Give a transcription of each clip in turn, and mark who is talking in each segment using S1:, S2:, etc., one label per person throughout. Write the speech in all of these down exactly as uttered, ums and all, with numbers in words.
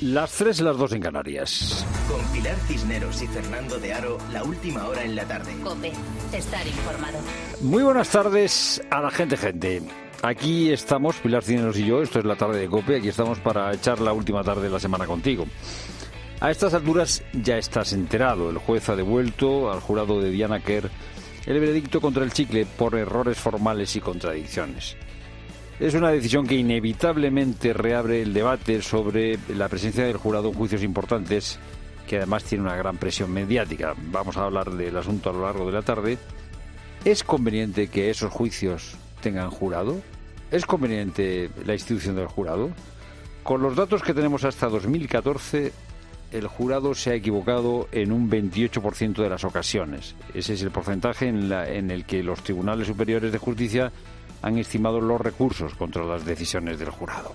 S1: Las tres, las dos en Canarias.
S2: Con Pilar Cisneros y Fernando de Aro, la última hora en la tarde.
S3: COPE, estar informado.
S1: Muy buenas tardes a la gente, gente. Aquí estamos, Pilar Cisneros y yo, esto es la tarde de COPE, aquí estamos para echar la última tarde de la semana contigo. A estas alturas ya estás enterado, el juez ha devuelto al jurado de Diana Quer el veredicto contra el chicle por errores formales y contradicciones. Es una decisión que inevitablemente reabre el debate sobre la presencia del jurado en juicios importantes, que además tiene una gran presión mediática. Vamos a hablar del asunto a lo largo de la tarde. ¿Es conveniente que esos juicios tengan jurado? ¿Es conveniente la institución del jurado? Con los datos que tenemos hasta dos mil catorce, el jurado se ha equivocado en un veintiocho por ciento de las ocasiones. Ese es el porcentaje en, la, en el que los tribunales superiores de justicia han estimado los recursos contra las decisiones del jurado.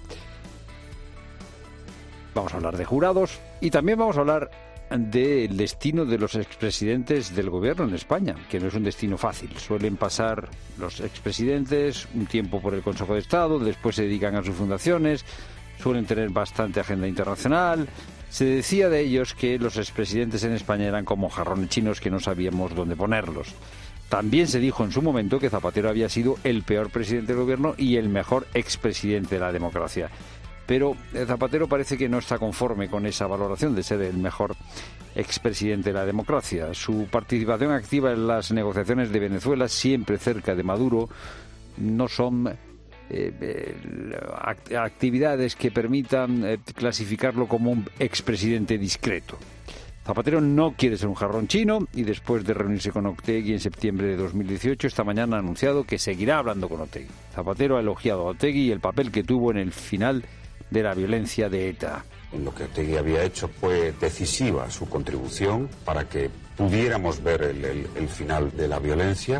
S1: Vamos a hablar de jurados y también vamos a hablar del destino de los expresidentes del gobierno en España, que no es un destino fácil. Suelen pasar los expresidentes un tiempo por el Consejo de Estado, después se dedican a sus fundaciones, suelen tener bastante agenda internacional. Se decía de ellos que los expresidentes en España eran como jarrones chinos que no sabíamos dónde ponerlos. También se dijo en su momento que Zapatero había sido el peor presidente del gobierno y el mejor expresidente de la democracia. Pero Zapatero parece que no está conforme con esa valoración de ser el mejor expresidente de la democracia. Su participación activa en las negociaciones de Venezuela, siempre cerca de Maduro, no son eh, eh, actividades que permitan eh, clasificarlo como un expresidente discreto. Zapatero no quiere ser un jarrón chino y después de reunirse con Otegi en septiembre de dos mil dieciocho, esta mañana ha anunciado que seguirá hablando con Otegi. Zapatero ha elogiado a Otegi y el papel que tuvo en el final de la violencia de ETA.
S4: Lo que Otegi había hecho fue decisiva su contribución para que pudiéramos ver el, el, el final de la violencia.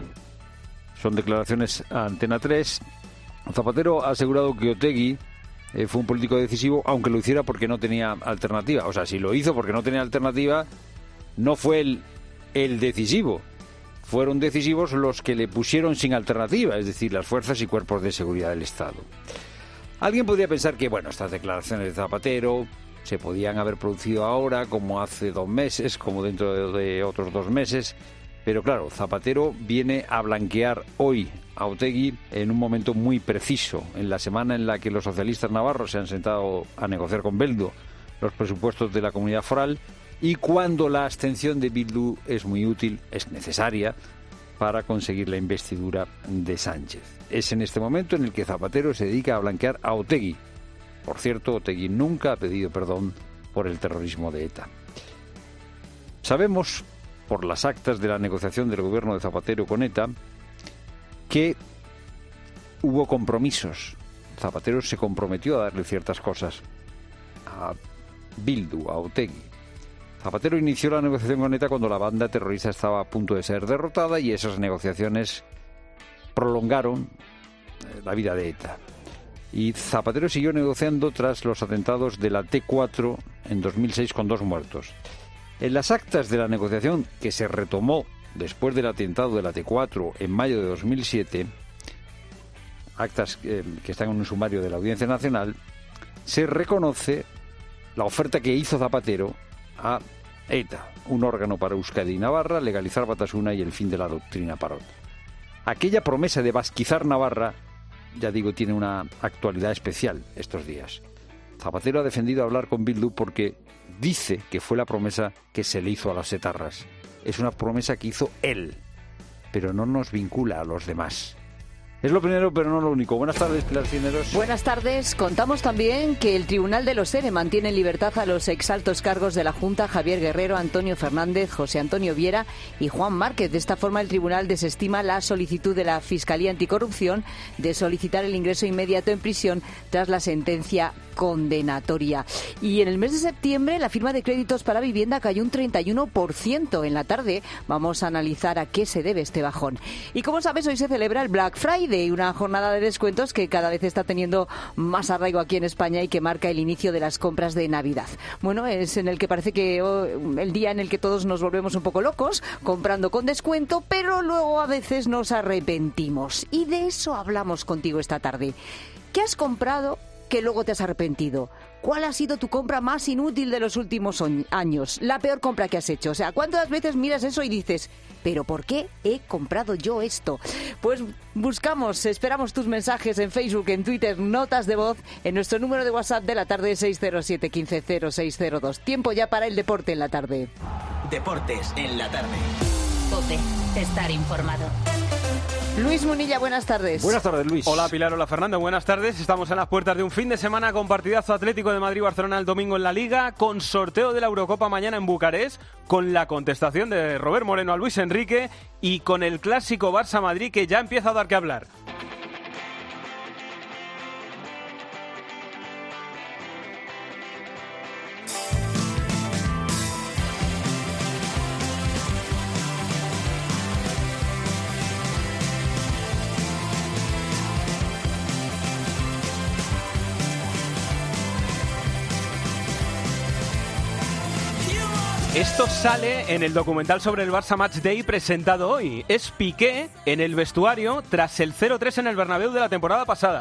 S1: Son declaraciones a Antena tres. Zapatero ha asegurado que Otegi Eh, fue un político decisivo, aunque lo hiciera porque no tenía alternativa. O sea, si lo hizo porque no tenía alternativa, no fue el, el decisivo. Fueron decisivos los que le pusieron sin alternativa, es decir, las fuerzas y cuerpos de seguridad del Estado. Alguien podría pensar que, bueno, estas declaraciones de Zapatero se podían haber producido ahora, como hace dos meses, como dentro de, de otros dos meses. Pero claro, Zapatero viene a blanquear hoy a Otegi en un momento muy preciso, en la semana en la que los socialistas navarros se han sentado a negociar con Bildu los presupuestos de la comunidad foral y cuando la abstención de Bildu es muy útil, es necesaria para conseguir la investidura de Sánchez. Es en este momento en el que Zapatero se dedica a blanquear a Otegi. Por cierto, Otegi nunca ha pedido perdón por el terrorismo de ETA. Sabemos, por las actas de la negociación del gobierno de Zapatero con ETA, que hubo compromisos. Zapatero se comprometió a darle ciertas cosas a Bildu, a Otegi. Zapatero inició la negociación con ETA cuando la banda terrorista estaba a punto de ser derrotada y esas negociaciones prolongaron la vida de ETA. Y Zapatero siguió negociando tras los atentados de la T cuatro en dos mil seis con dos muertos. En las actas de la negociación que se retomó después del atentado de la T cuatro en mayo de dos mil siete, actas eh, que están en un sumario de la Audiencia Nacional, se reconoce la oferta que hizo Zapatero a ETA, un órgano para Euskadi y Navarra, legalizar Batasuna y el fin de la doctrina Parot. Aquella promesa de basquizar Navarra, ya digo, tiene una actualidad especial estos días. Zapatero ha defendido hablar con Bildu porque dice que fue la promesa que se le hizo a las etarras. Es una promesa que hizo él, pero no nos vincula a los demás. Es lo primero, pero no lo único. Buenas tardes, Pilar Cisneros.
S3: Buenas tardes. Contamos también que el Tribunal de los ERE mantiene en libertad a los exaltos cargos de la Junta, Javier Guerrero, Antonio Fernández, José Antonio Viera y Juan Márquez. De esta forma, el Tribunal desestima la solicitud de la Fiscalía Anticorrupción de solicitar el ingreso inmediato en prisión tras la sentencia condenatoria. Y en el mes de septiembre, la firma de créditos para vivienda cayó un treinta y uno por ciento. En la tarde vamos a analizar a qué se debe este bajón. Y como sabes, hoy se celebra el Black Friday, una jornada de descuentos que cada vez está teniendo más arraigo aquí en España y que marca el inicio de las compras de Navidad. Bueno, es en el que parece que oh, el día en el que todos nos volvemos un poco locos, comprando con descuento, pero luego a veces nos arrepentimos. Y de eso hablamos contigo esta tarde. ¿Qué has comprado que luego te has arrepentido? ¿cuál ha sido tu compra más inútil de los últimos años? La peor compra que has hecho. O sea, ¿cuántas veces miras eso y dices, ¿pero por qué he comprado yo esto? Pues buscamos, esperamos tus mensajes en Facebook, en Twitter, notas de voz, en nuestro número de WhatsApp de la tarde seis cero siete, uno cinco cero seis cero dos. Tiempo ya para el deporte en la tarde.
S2: Deportes en la tarde.
S5: COPE, estar informado.
S3: Luis Munilla, buenas tardes.
S1: Buenas tardes, Luis.
S6: Hola, Pilar, hola, Fernando, buenas tardes. Estamos en las puertas de un fin de semana con partidazo Atlético de Madrid-Barcelona el domingo en la Liga, con sorteo de la Eurocopa mañana en Bucarest, con la contestación de Robert Moreno a Luis Enrique y con el clásico Barça-Madrid que ya empieza a dar que hablar. Esto sale en el documental sobre el Barça Match Day presentado hoy. Es Piqué en el vestuario tras el cero tres en el Bernabéu de la temporada pasada.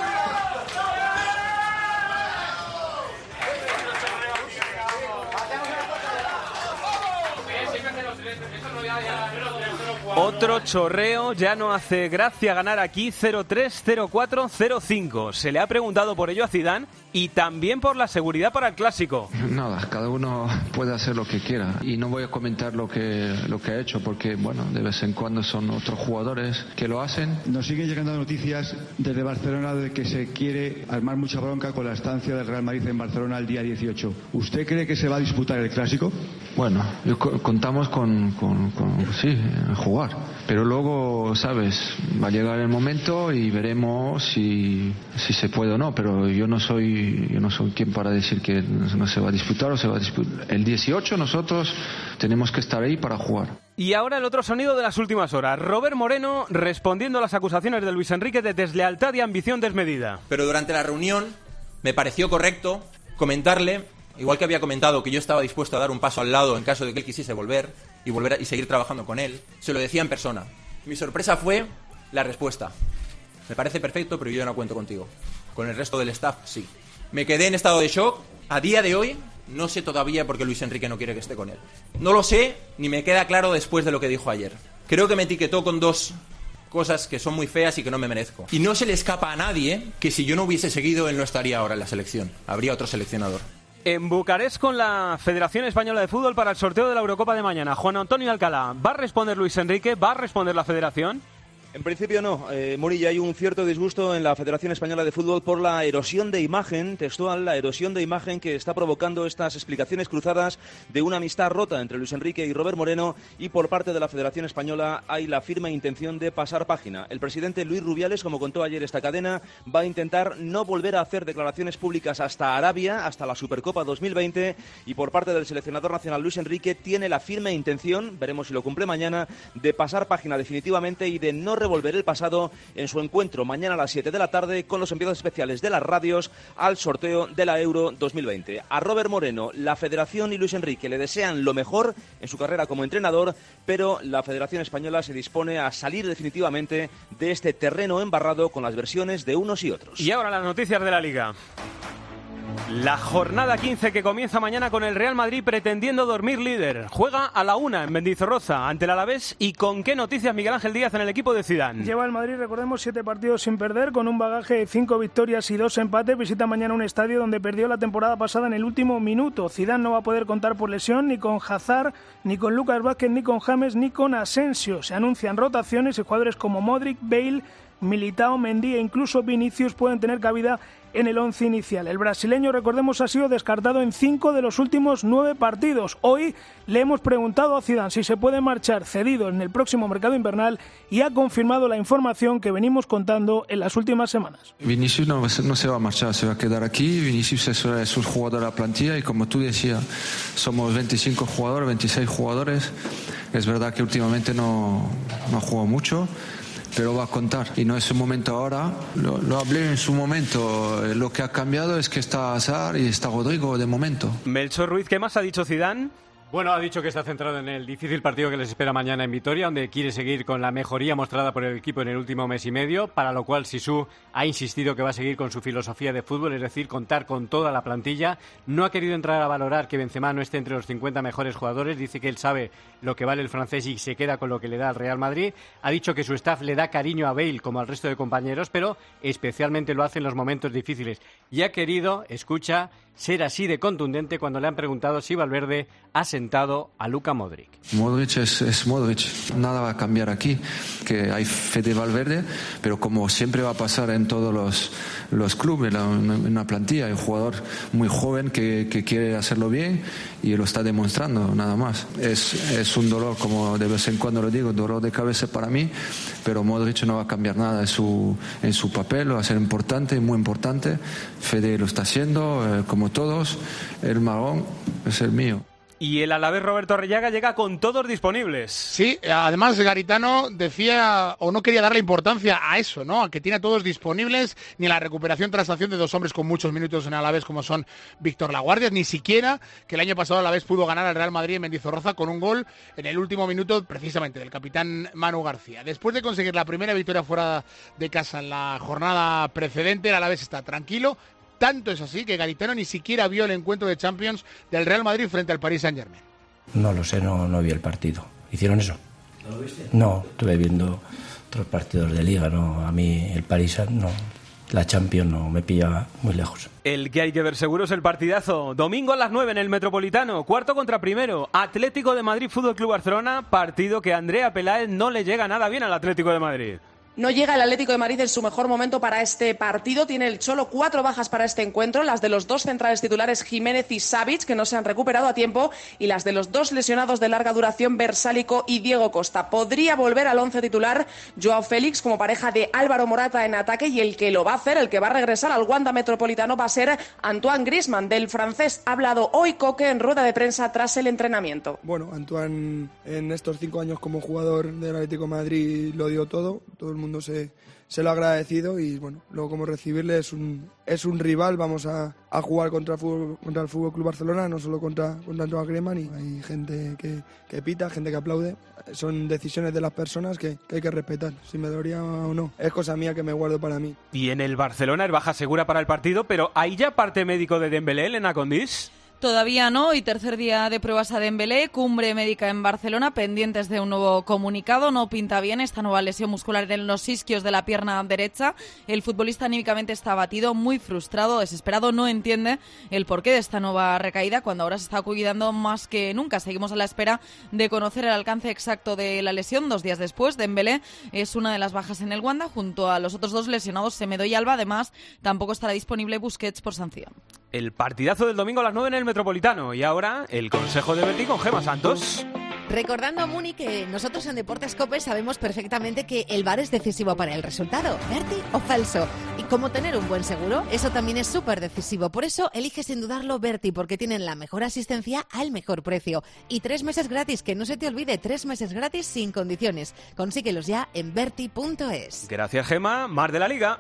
S6: Otro chorreo, ya no hace gracia ganar aquí cero tres, cero cuatro, cero cinco. Se le ha preguntado por ello a Zidane y también por la seguridad para el clásico.
S7: Nada, cada uno puede hacer lo que quiera y no voy a comentar lo que, lo que ha hecho porque, bueno, de vez en cuando son otros jugadores que lo hacen.
S8: Nos siguen llegando noticias desde Barcelona de que se quiere armar mucha bronca con la estancia del Real Madrid en Barcelona el día dieciocho. ¿Usted cree que se va a disputar el clásico?
S7: Bueno, contamos con, con, con sí, jugar. Pero luego, ¿sabes? Va a llegar el momento y veremos si, si se puede o no. Pero yo no soy yo no soy quien para decir que no se va a disputar o se va a disputar. El dieciocho nosotros tenemos que estar ahí para jugar.
S6: Y ahora el otro sonido de las últimas horas. Robert Moreno respondiendo a las acusaciones de Luis Enrique de deslealtad y ambición desmedida.
S9: Pero durante la reunión me pareció correcto comentarle, igual que había comentado que yo estaba dispuesto a dar un paso al lado en caso de que él quisiese volver y volver a, y seguir trabajando con él, se lo decía en persona. Mi sorpresa fue la respuesta. Me parece perfecto, pero yo ya no cuento contigo. Con el resto del staff, sí. Me quedé en estado de shock. A día de hoy, no sé todavía por qué Luis Enrique no quiere que esté con él. No lo sé, ni me queda claro después de lo que dijo ayer. Creo que me etiquetó con dos cosas que son muy feas y que no me merezco. Y no se le escapa a nadie que si yo no hubiese seguido, él no estaría ahora en la selección. Habría otro seleccionador.
S6: En Bucarest con la Federación Española de Fútbol para el sorteo de la Eurocopa de mañana. Juan Antonio Alcalá, ¿va a responder Luis Enrique? ¿Va a responder la Federación?
S10: En principio no, eh, Murilla, hay un cierto disgusto en la Federación Española de Fútbol por la erosión de imagen, textual, la erosión de imagen que está provocando estas explicaciones cruzadas de una amistad rota entre Luis Enrique y Robert Moreno, y por parte de la Federación Española hay la firme intención de pasar página. El presidente Luis Rubiales, como contó ayer esta cadena, va a intentar no volver a hacer declaraciones públicas hasta Arabia, hasta la Supercopa dos mil veinte, y por parte del seleccionador nacional Luis Enrique tiene la firme intención, veremos si lo cumple mañana, de pasar página definitivamente y de no revolver el pasado en su encuentro mañana a las siete de la tarde con los enviados especiales de las radios al sorteo de la Euro dos mil veinte. A Robert Moreno, la Federación y Luis Enrique le desean lo mejor en su carrera como entrenador, pero la Federación Española se dispone a salir definitivamente de este terreno embarrado con las versiones de unos y otros.
S6: Y ahora las noticias de la Liga. La jornada quince que comienza mañana con el Real Madrid pretendiendo dormir líder. Juega a la una en Mendizorroza ante el Alavés. ¿Y con qué noticias Miguel Ángel Díaz en el equipo de Zidane?
S11: Lleva el Madrid, recordemos, siete partidos sin perder, con un bagaje de cinco victorias y dos empates. Visita mañana un estadio donde perdió la temporada pasada en el último minuto. Zidane no va a poder contar por lesión ni con Hazard, ni con Lucas Vázquez, ni con James, ni con Asensio. Se anuncian rotaciones y jugadores como Modric, Bale, Militao, Mendy e incluso Vinicius pueden tener cabida en el once inicial. El brasileño, recordemos, ha sido descartado en cinco de los últimos nueve partidos. Hoy le hemos preguntado a Zidane si se puede marchar cedido en el próximo mercado invernal y ha confirmado la información que venimos contando en las últimas semanas.
S7: Vinicius no, no se va a marchar, se va a quedar aquí. Vinicius es, es un jugador de la plantilla y, como tú decías, somos veinticinco jugadores, veintiséis jugadores. Es verdad que últimamente no, no ha jugado mucho, pero va a contar y no es su momento ahora. Lo, lo hablé en su momento. Lo que ha cambiado es que está Hazard y está Rodrigo de momento.
S6: Melchor Ruiz, ¿qué más ha dicho Zidane?
S12: Bueno, ha dicho que está centrado en el difícil partido que les espera mañana en Vitoria, donde quiere seguir con la mejoría mostrada por el equipo en el último mes y medio, para lo cual Sisu ha insistido que va a seguir con su filosofía de fútbol, es decir, contar con toda la plantilla. No ha querido entrar a valorar que Benzema no esté entre los cincuenta mejores jugadores, dice que él sabe lo que vale el francés y se queda con lo que le da al Real Madrid. Ha dicho que su staff le da cariño a Bale como al resto de compañeros, pero especialmente lo hace en los momentos difíciles. Y ha querido, escucha, ser así de contundente cuando le han preguntado si Valverde ha sentado a Luka Modric.
S7: Modric es, es Modric, nada va a cambiar aquí, que hay fe de Valverde, pero como siempre va a pasar en todos los, los clubes, en una plantilla, hay un jugador muy joven que, que quiere hacerlo bien y lo está demostrando, nada más. Es, es un dolor, como de vez en cuando lo digo, dolor de cabeza para mí, pero Modric no va a cambiar nada en su, en su papel, va a ser importante, muy importante. Fede lo está haciendo, eh, como todos, el marrón es el mío.
S6: Y el alavés Roberto Arrillaga llega con todos disponibles.
S13: Sí, además Garitano decía o no quería darle importancia a eso, ¿no? A que tiene a todos disponibles, ni a la recuperación tras acción de dos hombres con muchos minutos en Alavés como son Víctor Laguardia, ni siquiera que el año pasado Alavés pudo ganar al Real Madrid en Mendizorroza con un gol en el último minuto precisamente del capitán Manu García. Después de conseguir la primera victoria fuera de casa en la jornada precedente, el Alavés está tranquilo. Tanto es así que Garitano ni siquiera vio el encuentro de Champions del Real Madrid frente al Paris Saint-Germain.
S14: No lo sé, no, no vi el partido. ¿Hicieron eso?
S13: ¿No lo viste?
S14: No, estuve viendo otros partidos de Liga. No, a mí el Paris no, la Champions no me pillaba muy lejos.
S6: El que hay que ver seguro es el partidazo. Domingo a las nueve en el Metropolitano, cuarto contra primero. Atlético de Madrid, Fútbol Club Barcelona, partido que a Andrea Peláez no le llega nada bien al Atlético de Madrid.
S15: No llega el Atlético de Madrid en su mejor momento para este partido. Tiene el Cholo cuatro bajas para este encuentro, las de los dos centrales titulares Jiménez y Savic, que no se han recuperado a tiempo, y las de los dos lesionados de larga duración, Versálico y Diego Costa. Podría volver al once titular Joao Félix como pareja de Álvaro Morata en ataque, y el que lo va a hacer, el que va a regresar al Wanda Metropolitano, va a ser Antoine Griezmann. Del francés ha hablado hoy Coque en rueda de prensa tras el entrenamiento.
S16: Bueno, Antoine en estos cinco años como jugador del Atlético de Madrid lo dio todo, todo el mundo se, se lo ha agradecido, y bueno, luego como recibirle es un, es un rival. Vamos a, a jugar contra el fútbol, contra el Fútbol Club Barcelona, no solo contra, contra Antoine Griezmann, y hay gente que, que pita, gente que aplaude. Son decisiones de las personas que, que hay que respetar, si me dolería o no. Es cosa mía que me guardo para mí.
S6: Y en el Barcelona es baja segura para el partido, pero ¿hay ya parte médico de Dembélé, Elena Condís?
S17: Todavía no, y tercer día de pruebas a Dembélé, cumbre médica en Barcelona, pendientes de un nuevo comunicado. No pinta bien esta nueva lesión muscular en los isquios de la pierna derecha. El futbolista anímicamente está abatido, muy frustrado, desesperado, no entiende el porqué de esta nueva recaída, cuando ahora se está cuidando más que nunca. Seguimos a la espera de conocer el alcance exacto de la lesión. Dos días después, Dembélé es una de las bajas en el Wanda, junto a los otros dos lesionados, Semedo y Alba. Además, tampoco estará disponible Busquets por sanción.
S6: El partidazo del domingo a las nueve en el Metropolitano. Y ahora, el consejo de Betty con Gema Santos.
S18: Recordando, Muni, que nosotros en Deportes COPE sabemos perfectamente que el V A R es decisivo para el resultado, ¿verti o falso? Y como tener un buen seguro, eso también es súper decisivo. Por eso, elige sin dudarlo Verti, porque tienen la mejor asistencia al mejor precio. Y tres meses gratis, que no se te olvide, tres meses gratis sin condiciones. Consíguelos ya en verti punto es.
S6: Gracias, Gema. Más de la Liga.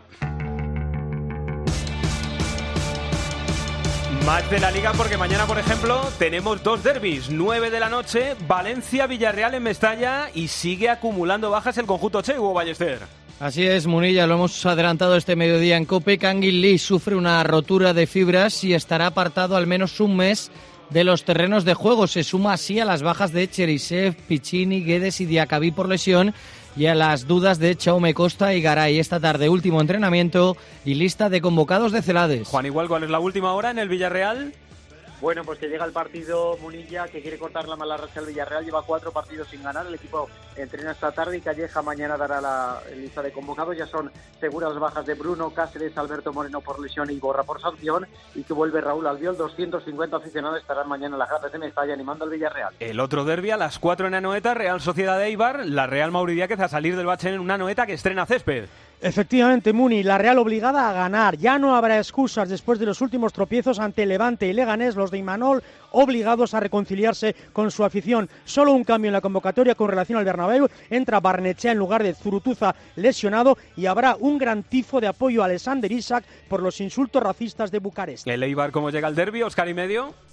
S6: Más de la Liga, porque mañana, por ejemplo, tenemos dos derbis. nueve de la noche, Valencia-Villarreal en Mestalla, y sigue acumulando bajas el conjunto Che, Hugo Ballester.
S19: Así es, Munilla, lo hemos adelantado este mediodía en COPE. Kangin Lee sufre una rotura de fibras y estará apartado al menos un mes de los terrenos de juego. Se suma así a las bajas de Cherisev, Piccini, Guedes y Diacabí por lesión, y a las dudas de Jaume Costa y Garay. Esta tarde último entrenamiento y lista de convocados de Celades.
S6: Juan, igual, ¿cuál es la última hora en el Villarreal?
S20: Bueno, pues que llega el partido Munilla, que quiere cortar la mala racha al Villarreal. Lleva cuatro partidos sin ganar. El equipo entrena esta tarde y Calleja mañana dará la lista de convocados. Ya son seguras las bajas de Bruno, Cáceres, Alberto Moreno por lesión y Borra por sanción. Y que vuelve Raúl Albiol. doscientos cincuenta aficionados estarán mañana en las gradas de Mestalla animando al Villarreal.
S6: El otro derbi a las cuatro en Anoeta, Real Sociedad de Eibar. La Real Mauridiáquez a salir del bache en una Anoeta que estrena césped.
S21: Efectivamente, Muni, la Real obligada a ganar. Ya no habrá excusas después de los últimos tropiezos ante Levante y Leganés. Los de Imanol obligados a reconciliarse con su afición. Solo un cambio en la convocatoria con relación al Bernabéu. Entra Barnechea en lugar de Zurutuza, lesionado, y habrá un gran tifo de apoyo a Alexander Isak por los insultos racistas de Bucarest.
S6: ¿El Eibar cómo llega al derbi, Óscar y medio?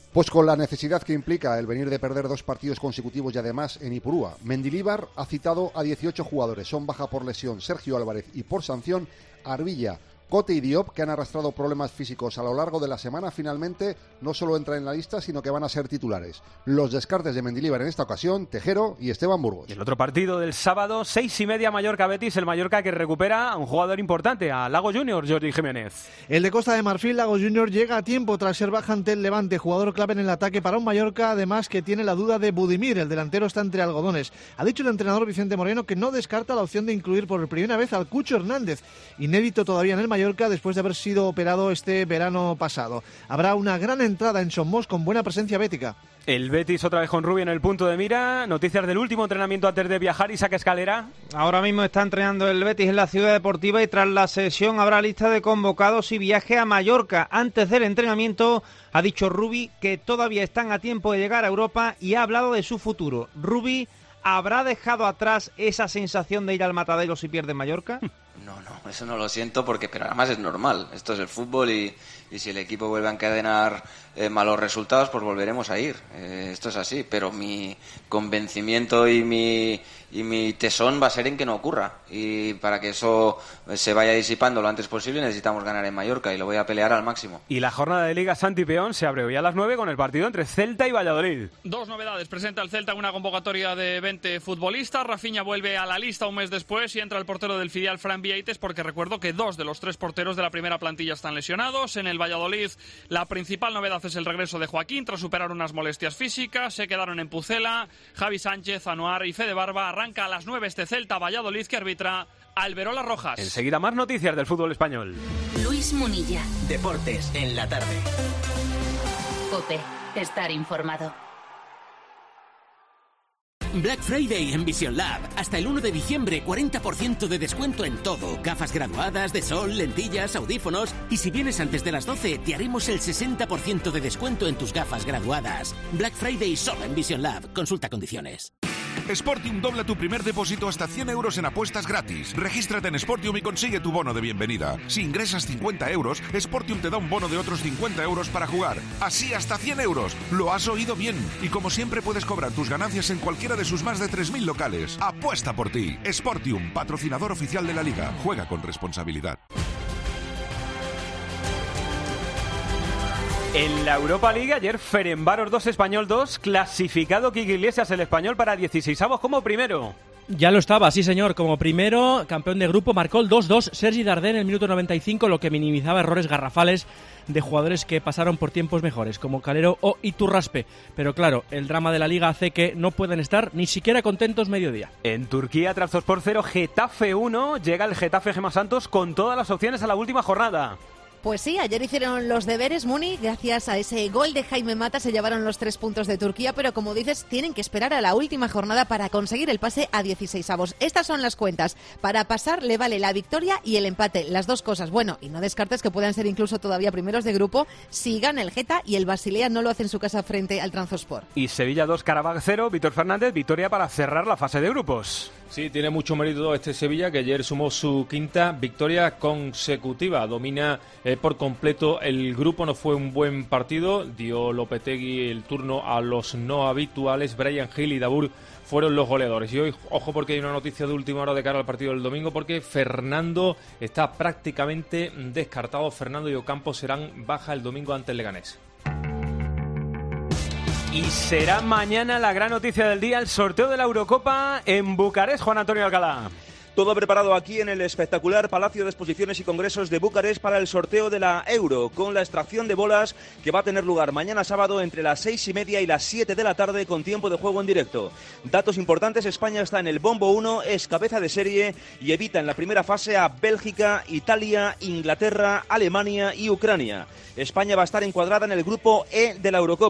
S4: Pues con la necesidad que implica el venir de perder dos partidos consecutivos y además en Ipurúa. Mendilibar ha citado a dieciocho jugadores. Son baja por lesión Sergio Álvarez y por sanción Arbilla, Cote y Diop, que han arrastrado problemas físicos a lo largo de la semana. Finalmente no solo entran en la lista, sino que van a ser titulares. Los descartes de Mendilibar en esta ocasión, Tejero y Esteban Burgos.
S6: Y el otro partido del sábado, seis y media, Mallorca-Betis. El Mallorca que recupera a un jugador importante, a Lago Junior, Jordi Jiménez.
S22: El de Costa de Marfil, Lago Junior, llega a tiempo tras ser baja ante el Levante, jugador clave en el ataque para un Mallorca, además que tiene la duda de Budimir. El delantero está entre algodones. Ha dicho el entrenador Vicente Moreno que no descarta la opción de incluir por primera vez al Cucho Hernández, inédito todavía en el Mallorca después de haber sido operado este verano pasado. Habrá una gran entrada en Somos con buena presencia bética.
S6: El Betis otra vez con Rubi en el punto de mira. Noticias del último entrenamiento antes de viajar. Isaac Escalera.
S23: Ahora mismo está entrenando el Betis en la Ciudad Deportiva y tras la sesión habrá lista de convocados y viaje a Mallorca. Antes del entrenamiento ha dicho Rubi que todavía están a tiempo de llegar a Europa y ha hablado de su futuro. Rubi, ¿habrá dejado atrás esa sensación de ir al matadero si pierde Mallorca?
S24: No, no, eso no lo siento porque, pero además es normal. Esto es el fútbol y, y si el equipo vuelve a encadenar eh, malos resultados, pues volveremos a ir. Eh, esto es así, pero mi convencimiento y mi y mi tesón va a ser en que no ocurra. Y para que eso se vaya disipando lo antes posible necesitamos ganar en Mallorca y lo voy a pelear al máximo.
S6: Y la jornada de Liga Santi Peón se abre hoy a las nueve con el partido entre Celta y Valladolid.
S25: Dos novedades. Presenta el Celta una convocatoria de veinte futbolistas. Rafinha vuelve a la lista un mes después y entra el portero del filial Fran Vieites, porque recuerdo que dos de los tres porteros de la primera plantilla están lesionados. En el Valladolid la principal novedad es el regreso de Joaquín tras superar unas molestias físicas. Se quedaron en Pucela. Javi Sánchez, Anuar y Fede Barba. Arranca a las nueve este Celta Valladolid que arbitra Alberola Rojas.
S6: Enseguida más noticias del fútbol español.
S5: Luis Munilla.
S2: Deportes en la tarde.
S5: COPE. Estar informado.
S26: Black Friday en Vision Lab. Hasta el uno de diciembre, cuarenta por ciento de descuento en todo. Gafas graduadas, de sol, lentillas, audífonos. Y si vienes antes de las doce, te haremos el sesenta por ciento de descuento en tus gafas graduadas. Black Friday solo en Vision Lab. Consulta condiciones.
S27: Sportium dobla tu primer depósito hasta cien euros en apuestas gratis. Regístrate en Sportium y consigue tu bono de bienvenida. Si ingresas cincuenta euros, Sportium te da un bono de otros cincuenta euros para jugar. Así hasta cien euros. Lo has oído bien. Y como siempre puedes cobrar tus ganancias en cualquiera de sus más de tres mil locales. Apuesta por ti. Sportium, patrocinador oficial de la Liga. Juega con responsabilidad.
S6: En la Europa League ayer Ferencváros dos, Español dos, clasificado Quique Iglesias el Español para dieciseisavos como primero.
S28: Ya lo estaba, sí señor, como primero, campeón de grupo, marcó el dos dos Sergi Darder en el minuto noventa y cinco, lo que minimizaba errores garrafales de jugadores que pasaron por tiempos mejores, como Calero o Iturraspe. Pero claro, el drama de la Liga hace que no puedan estar ni siquiera contentos mediodía.
S6: En Turquía, Trabzonspor cero, Getafe uno, llega el Getafe Gema Santos con todas las opciones a la última jornada.
S18: Pues sí, ayer hicieron los deberes, Muni, gracias a ese gol de Jaime Mata se llevaron los tres puntos de Turquía, pero como dices, tienen que esperar a la última jornada para conseguir el pase a dieciseisavos. Estas son las cuentas. Para pasar le vale la victoria y el empate, las dos cosas. Bueno, y no descartes que puedan ser incluso todavía primeros de grupo si gana el Geta y el Basilea no lo hace en su casa frente al Trabzonspor.
S6: Y Sevilla dos, Karabag cero, Víctor Fernández, victoria para cerrar la fase de grupos.
S29: Sí, tiene mucho mérito este Sevilla, que ayer sumó su quinta victoria consecutiva. Domina eh, por completo el grupo, no fue un buen partido. Dio Lopetegui el turno a los no habituales. Brian Hill y Dabur fueron los goleadores. Y hoy, ojo, porque hay una noticia de última hora de cara al partido del domingo, porque Fernando está prácticamente descartado. Fernando y Ocampo serán baja el domingo ante el Leganés.
S6: Y será mañana la gran noticia del día, el sorteo de la Eurocopa en Bucarest. Juan Antonio Alcalá.
S10: Todo preparado aquí en el espectacular Palacio de Exposiciones y Congresos de Bucarest para el sorteo de la Euro, con la extracción de bolas que va a tener lugar mañana sábado entre las seis y media y las siete de la tarde con tiempo de juego en directo. Datos importantes: España está en el bombo uno, es cabeza de serie y evita en la primera fase a Bélgica, Italia, Inglaterra, Alemania y Ucrania. España va a estar encuadrada en el grupo E de la Eurocopa.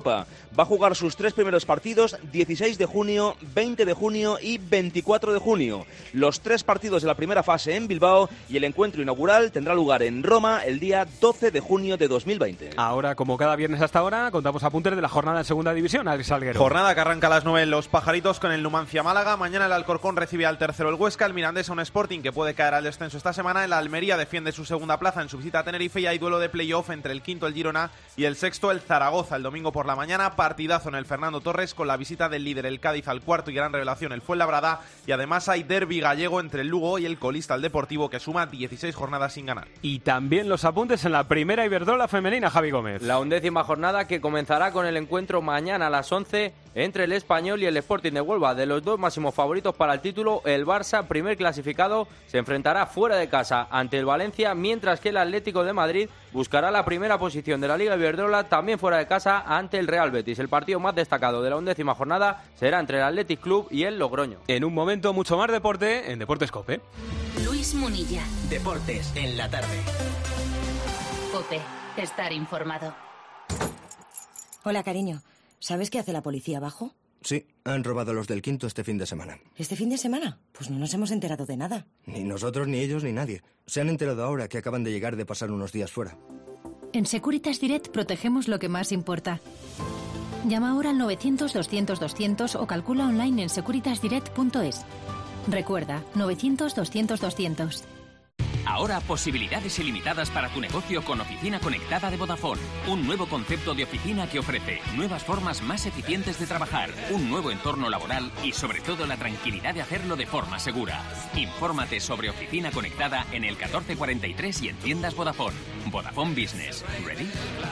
S10: Va a jugar sus tres primeros partidos dieciséis de junio, veinte de junio y veinticuatro de junio. Los tres partidos de la primera fase en Bilbao y el encuentro inaugural tendrá lugar en Roma el día doce de junio de dos mil veinte.
S6: Ahora, como cada viernes hasta ahora, contamos apuntes de la jornada en Segunda División. Alex Salguero.
S1: Jornada que arranca a las nueve en Los Pajaritos con el Numancia Málaga. Mañana el Alcorcón recibe al tercero el Huesca. El Mirandés a un Sporting que puede caer al descenso esta semana. El Almería defiende su segunda plaza en su visita a Tenerife y hay duelo de playoff entre el quinto el Girona y el sexto el Zaragoza. El domingo por la mañana, partidazo en el Fernando Torres con la visita del líder el Cádiz al cuarto y gran revelación el Fuenlabrada. Y además hay derbi gallego entre el Lugo y el colista el Deportivo que suma dieciséis jornadas sin ganar.
S6: Y también los apuntes en la primera Iberdrola femenina, Javi Gómez.
S3: La undécima jornada que comenzará con el encuentro mañana a las once entre el Español y el Sporting de Huelva. De los dos máximos favoritos para el título, el Barça, primer clasificado, se enfrentará fuera de casa ante el Valencia, mientras que el Atlético de Madrid buscará la primera posición de la Liga Iberdrola, también fuera de casa, ante el Real Betis. El partido más destacado de la undécima jornada será entre el Athletic Club y el Logroño.
S6: En un momento mucho más deporte en Deportes COPE.
S5: Luis Munilla.
S2: Deportes en la tarde.
S5: COPE. Estar informado.
S7: Hola, cariño. ¿Sabes qué hace la policía abajo?
S8: Sí, han robado a los del quinto este fin de semana.
S7: ¿Este fin de semana? Pues no nos hemos enterado de nada.
S8: Ni nosotros, ni ellos, ni nadie. Se han enterado ahora que acaban de llegar de pasar unos días fuera.
S9: En Securitas Direct protegemos lo que más importa. Llama ahora al novecientos, doscientos, doscientos o calcula online en securitas direct punto es. Recuerda, novecientos, doscientos, doscientos.
S11: Ahora posibilidades ilimitadas para tu negocio con Oficina Conectada de Vodafone. Un nuevo concepto de oficina que ofrece nuevas formas más eficientes de trabajar, un nuevo entorno laboral y sobre todo la tranquilidad de hacerlo de forma segura. Infórmate sobre Oficina Conectada en el catorce cuarenta y tres y en tiendas Vodafone. Vodafone Business. ¿Ready?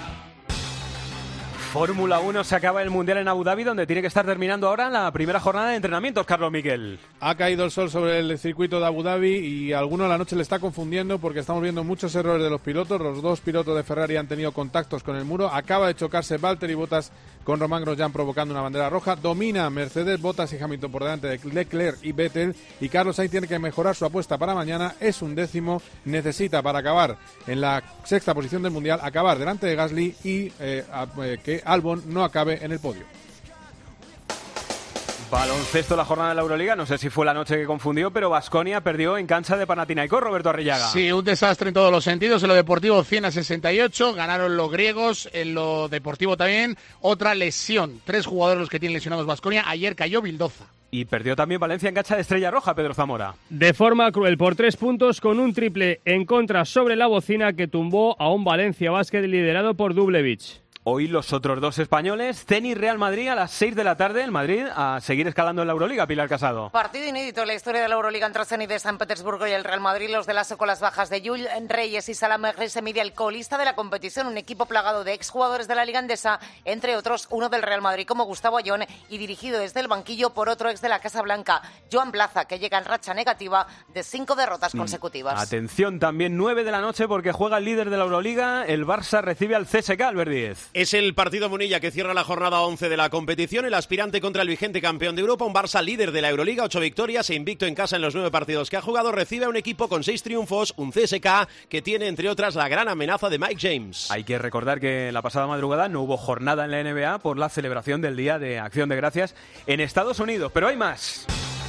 S6: Fórmula uno, se acaba el Mundial en Abu Dhabi, donde tiene que estar terminando ahora la primera jornada de entrenamientos, Carlos Miquel.
S12: Ha caído el sol sobre el circuito de Abu Dhabi y a alguno a la noche le está confundiendo porque estamos viendo muchos errores de los pilotos. Los dos pilotos de Ferrari han tenido contactos con el muro. Acaba de chocarse Valtteri Bottas con Román Grosjean provocando una bandera roja. Domina Mercedes, Bottas y Hamilton por delante de Leclerc y Vettel. Y Carlos Sainz tiene que mejorar su apuesta para mañana. Es un décimo. Necesita para acabar en la sexta posición del Mundial, acabar delante de Gasly y eh, a, eh, que Albon no acabe en el podio.
S6: Baloncesto, la jornada de la Euroliga, no sé si fue la noche que confundió, pero Baskonia perdió en cancha de Panathinaikos, Roberto Arrillaga.
S13: Sí, un desastre en todos los sentidos, en lo deportivo cien a sesenta y ocho, ganaron los griegos, en lo deportivo también, otra lesión, tres jugadores los que tienen lesionados Baskonia, ayer cayó Vildoza.
S6: Y perdió también Valencia en cancha de Estrella Roja, Pedro Zamora.
S14: De forma cruel, por tres puntos, con un triple en contra sobre la bocina que tumbó a un Valencia Basket liderado por Dublevich.
S6: Hoy los otros dos españoles, Zenit Real Madrid a las seis de la tarde, el Madrid a seguir escalando en la Euroliga, Pilar Casado.
S30: Partido inédito en la historia de la Euroliga entre Zenit de San Petersburgo y el Real Madrid. Los de Lasso con las bajas de Yul Reyes y Salah Mejri se mide al colista de la competición, un equipo plagado de exjugadores de la Liga Endesa, entre otros uno del Real Madrid como Gustavo Ayón y dirigido desde el banquillo por otro ex de la Casa Blanca, Joan Plaza, que llega en racha negativa de cinco derrotas consecutivas.
S6: Mm. Atención, también nueve de la noche porque juega el líder de la Euroliga, el Barça recibe al C S K, Albert Díez.
S31: Es el partido Munilla que cierra la jornada once de la competición, el aspirante contra el vigente campeón de Europa, un Barça líder de la Euroliga, ocho victorias e invicto en casa en los nueve partidos que ha jugado, recibe a un equipo con seis triunfos, un C S K que tiene entre otras la gran amenaza de Mike James.
S6: Hay que recordar que la pasada madrugada no hubo jornada en la N B A por la celebración del Día de Acción de Gracias en Estados Unidos, pero hay más.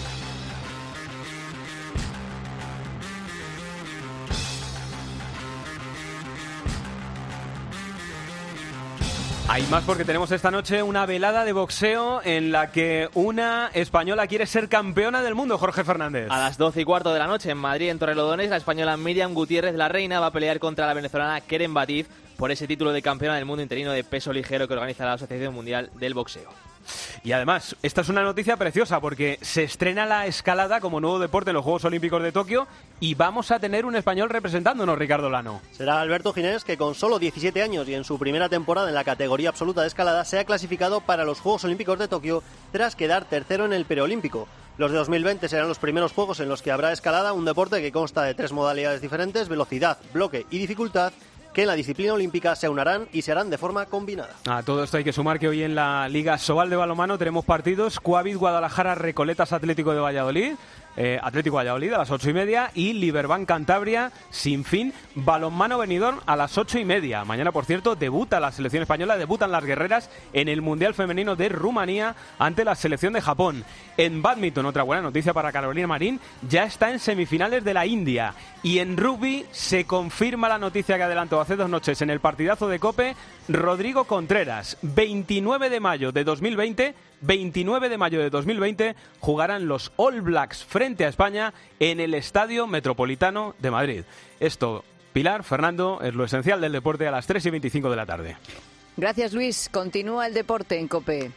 S6: Hay más porque tenemos esta noche una velada de boxeo en la que una española quiere ser campeona del mundo, Jorge Fernández.
S3: A las doce y cuarto de la noche en Madrid, en Torrelodones, la española Miriam Gutiérrez, la reina, va a pelear contra la venezolana Keren Batiz por ese título de campeona del mundo interino de peso ligero que organiza la Asociación Mundial del Boxeo.
S6: Y además, esta es una noticia preciosa porque se estrena la escalada como nuevo deporte en los Juegos Olímpicos de Tokio y vamos a tener un español representándonos, Ricardo Lano.
S32: Será Alberto Ginés, que con solo diecisiete años y en su primera temporada en la categoría absoluta de escalada se ha clasificado para los Juegos Olímpicos de Tokio tras quedar tercero en el preolímpico. Los de dos mil veinte serán los primeros Juegos en los que habrá escalada, un deporte que consta de tres modalidades diferentes, velocidad, bloque y dificultad, que en la disciplina olímpica se aunarán y se harán de forma combinada.
S6: A todo esto hay que sumar que hoy en la Liga Sobal de balonmano tenemos partidos Coavit Guadalajara, Recoletas Atlético de Valladolid. eh, Atlético Valladolid a las ocho y media y Liberbank Cantabria, sin fin, Balonmano Benidorm a las ocho y media. Mañana, por cierto, debuta la selección española, debutan las guerreras en el Mundial Femenino de Rumanía ante la selección de Japón. En bádminton, otra buena noticia para Carolina Marín, ya está en semifinales de la India. Y en rugby se confirma la noticia que adelantó hace dos noches en el partidazo de COPE Rodrigo Contreras. veintinueve de mayo de dos mil veinte, veintinueve de mayo de dos mil veinte jugarán los All Blacks frente a España en el Estadio Metropolitano de Madrid. Esto, Pilar, Fernando, es lo esencial del deporte a las tres y veinticinco de la tarde.
S4: Gracias, Luis. Continúa el deporte en COPE.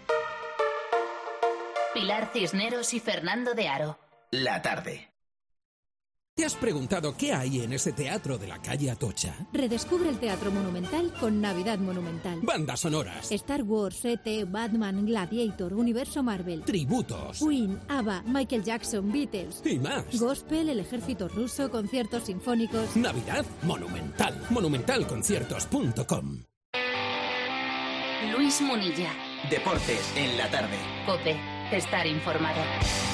S5: Pilar Cisneros y Fernando de Aro.
S2: La tarde.
S15: ¿Te has preguntado qué hay en ese teatro de la calle Atocha?
S9: Redescubre el Teatro Monumental con Navidad Monumental.
S15: Bandas sonoras.
S9: Star Wars, E T, Batman, Gladiator, Universo Marvel.
S15: Tributos.
S9: Queen, ABBA, Michael Jackson, Beatles.
S15: Y más.
S9: Gospel, el ejército ruso, conciertos sinfónicos.
S15: Navidad Monumental. monumental conciertos punto com.
S5: Luis Munilla.
S2: Deportes en la tarde.
S5: COPE. Estar informado.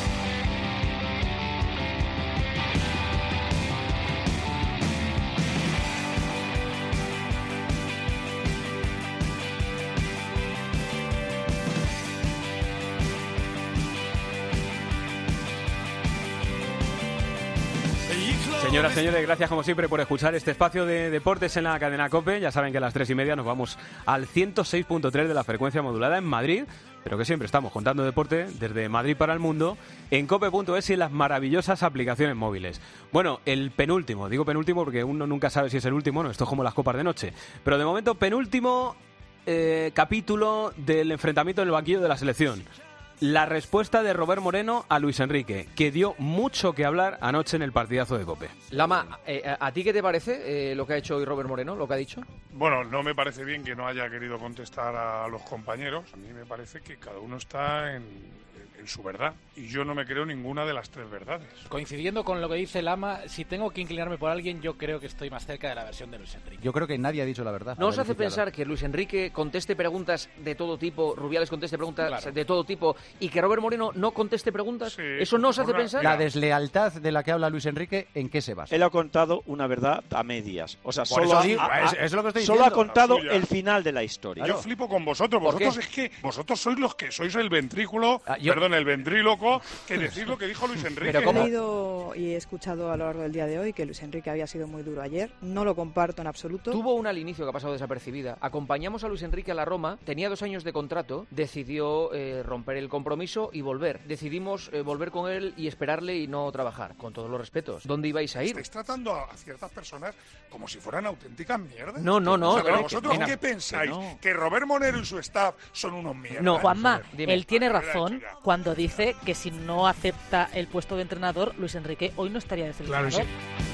S6: Señoras, señores, gracias como siempre por escuchar este espacio de deportes en la cadena COPE. Ya saben que a las tres y media nos vamos al ciento seis punto tres de la frecuencia modulada en Madrid, pero que siempre estamos contando deporte desde Madrid para el mundo en cope punto es y en las maravillosas aplicaciones móviles. Bueno, el penúltimo, digo penúltimo porque uno nunca sabe si es el último, no, esto es como las copas de noche, pero de momento penúltimo eh, capítulo del enfrentamiento en el banquillo de la selección. La respuesta de Robert Moreno a Luis Enrique, que dio mucho que hablar anoche en el partidazo de COPE.
S16: Lama, eh, ¿a ti qué te parece eh, lo que ha hecho hoy Robert Moreno, lo que ha dicho?
S17: Bueno, no me parece bien que no haya querido contestar a los compañeros. A mí me parece que cada uno está en, en su verdad. Y yo no me creo ninguna de las tres verdades.
S28: Coincidiendo con lo que dice Lama, si tengo que inclinarme por alguien, yo creo que estoy más cerca de la versión de Luis Enrique.
S19: Yo creo que nadie ha dicho la verdad.
S16: ¿No os hace pensar que Luis Enrique conteste preguntas de todo tipo, Rubiales conteste preguntas claro. de todo tipo, y que Robert Moreno no conteste preguntas? Sí, ¿eso no os hace pensar?
S19: La deslealtad de la que habla Luis Enrique, ¿en qué se basa?
S20: Él ha contado una verdad a medias. O sea,
S19: Por
S17: solo,
S19: eso,
S17: ha,
S19: a, es, es lo que estoy
S17: solo
S19: diciendo.
S17: ha contado el final de la historia. Yo
S19: claro.
S17: flipo con vosotros. Vosotros es que vosotros sois los que sois el ventrículo, ah, yo... perdón, el ventríloco, que decís lo que dijo Luis Enrique.
S21: Pero he leído y he escuchado a lo largo del día de hoy que Luis Enrique había sido muy duro ayer. No lo comparto en absoluto.
S16: Tuvo una al inicio que ha pasado desapercibida. Acompañamos a Luis Enrique a la Roma, tenía dos años de contrato, decidió eh, romper el compromiso y volver. Decidimos eh, volver con él y esperarle y no trabajar, con todos los respetos. ¿Dónde ibais a ir?
S17: Estáis tratando a ciertas personas como si fueran auténticas mierdas.
S16: No, no, no.
S17: O sea, pero
S16: no
S17: ¿vosotros
S16: que,
S17: qué pensáis?
S16: que no.
S17: ¿Que Robert Moreno y su staff son unos mierdas?
S22: No, Juanma,
S17: Dime.
S22: él tiene razón cuando dice que si no acepta el puesto de entrenador, Luis Enrique hoy no estaría de seleccionador. Claro, sí.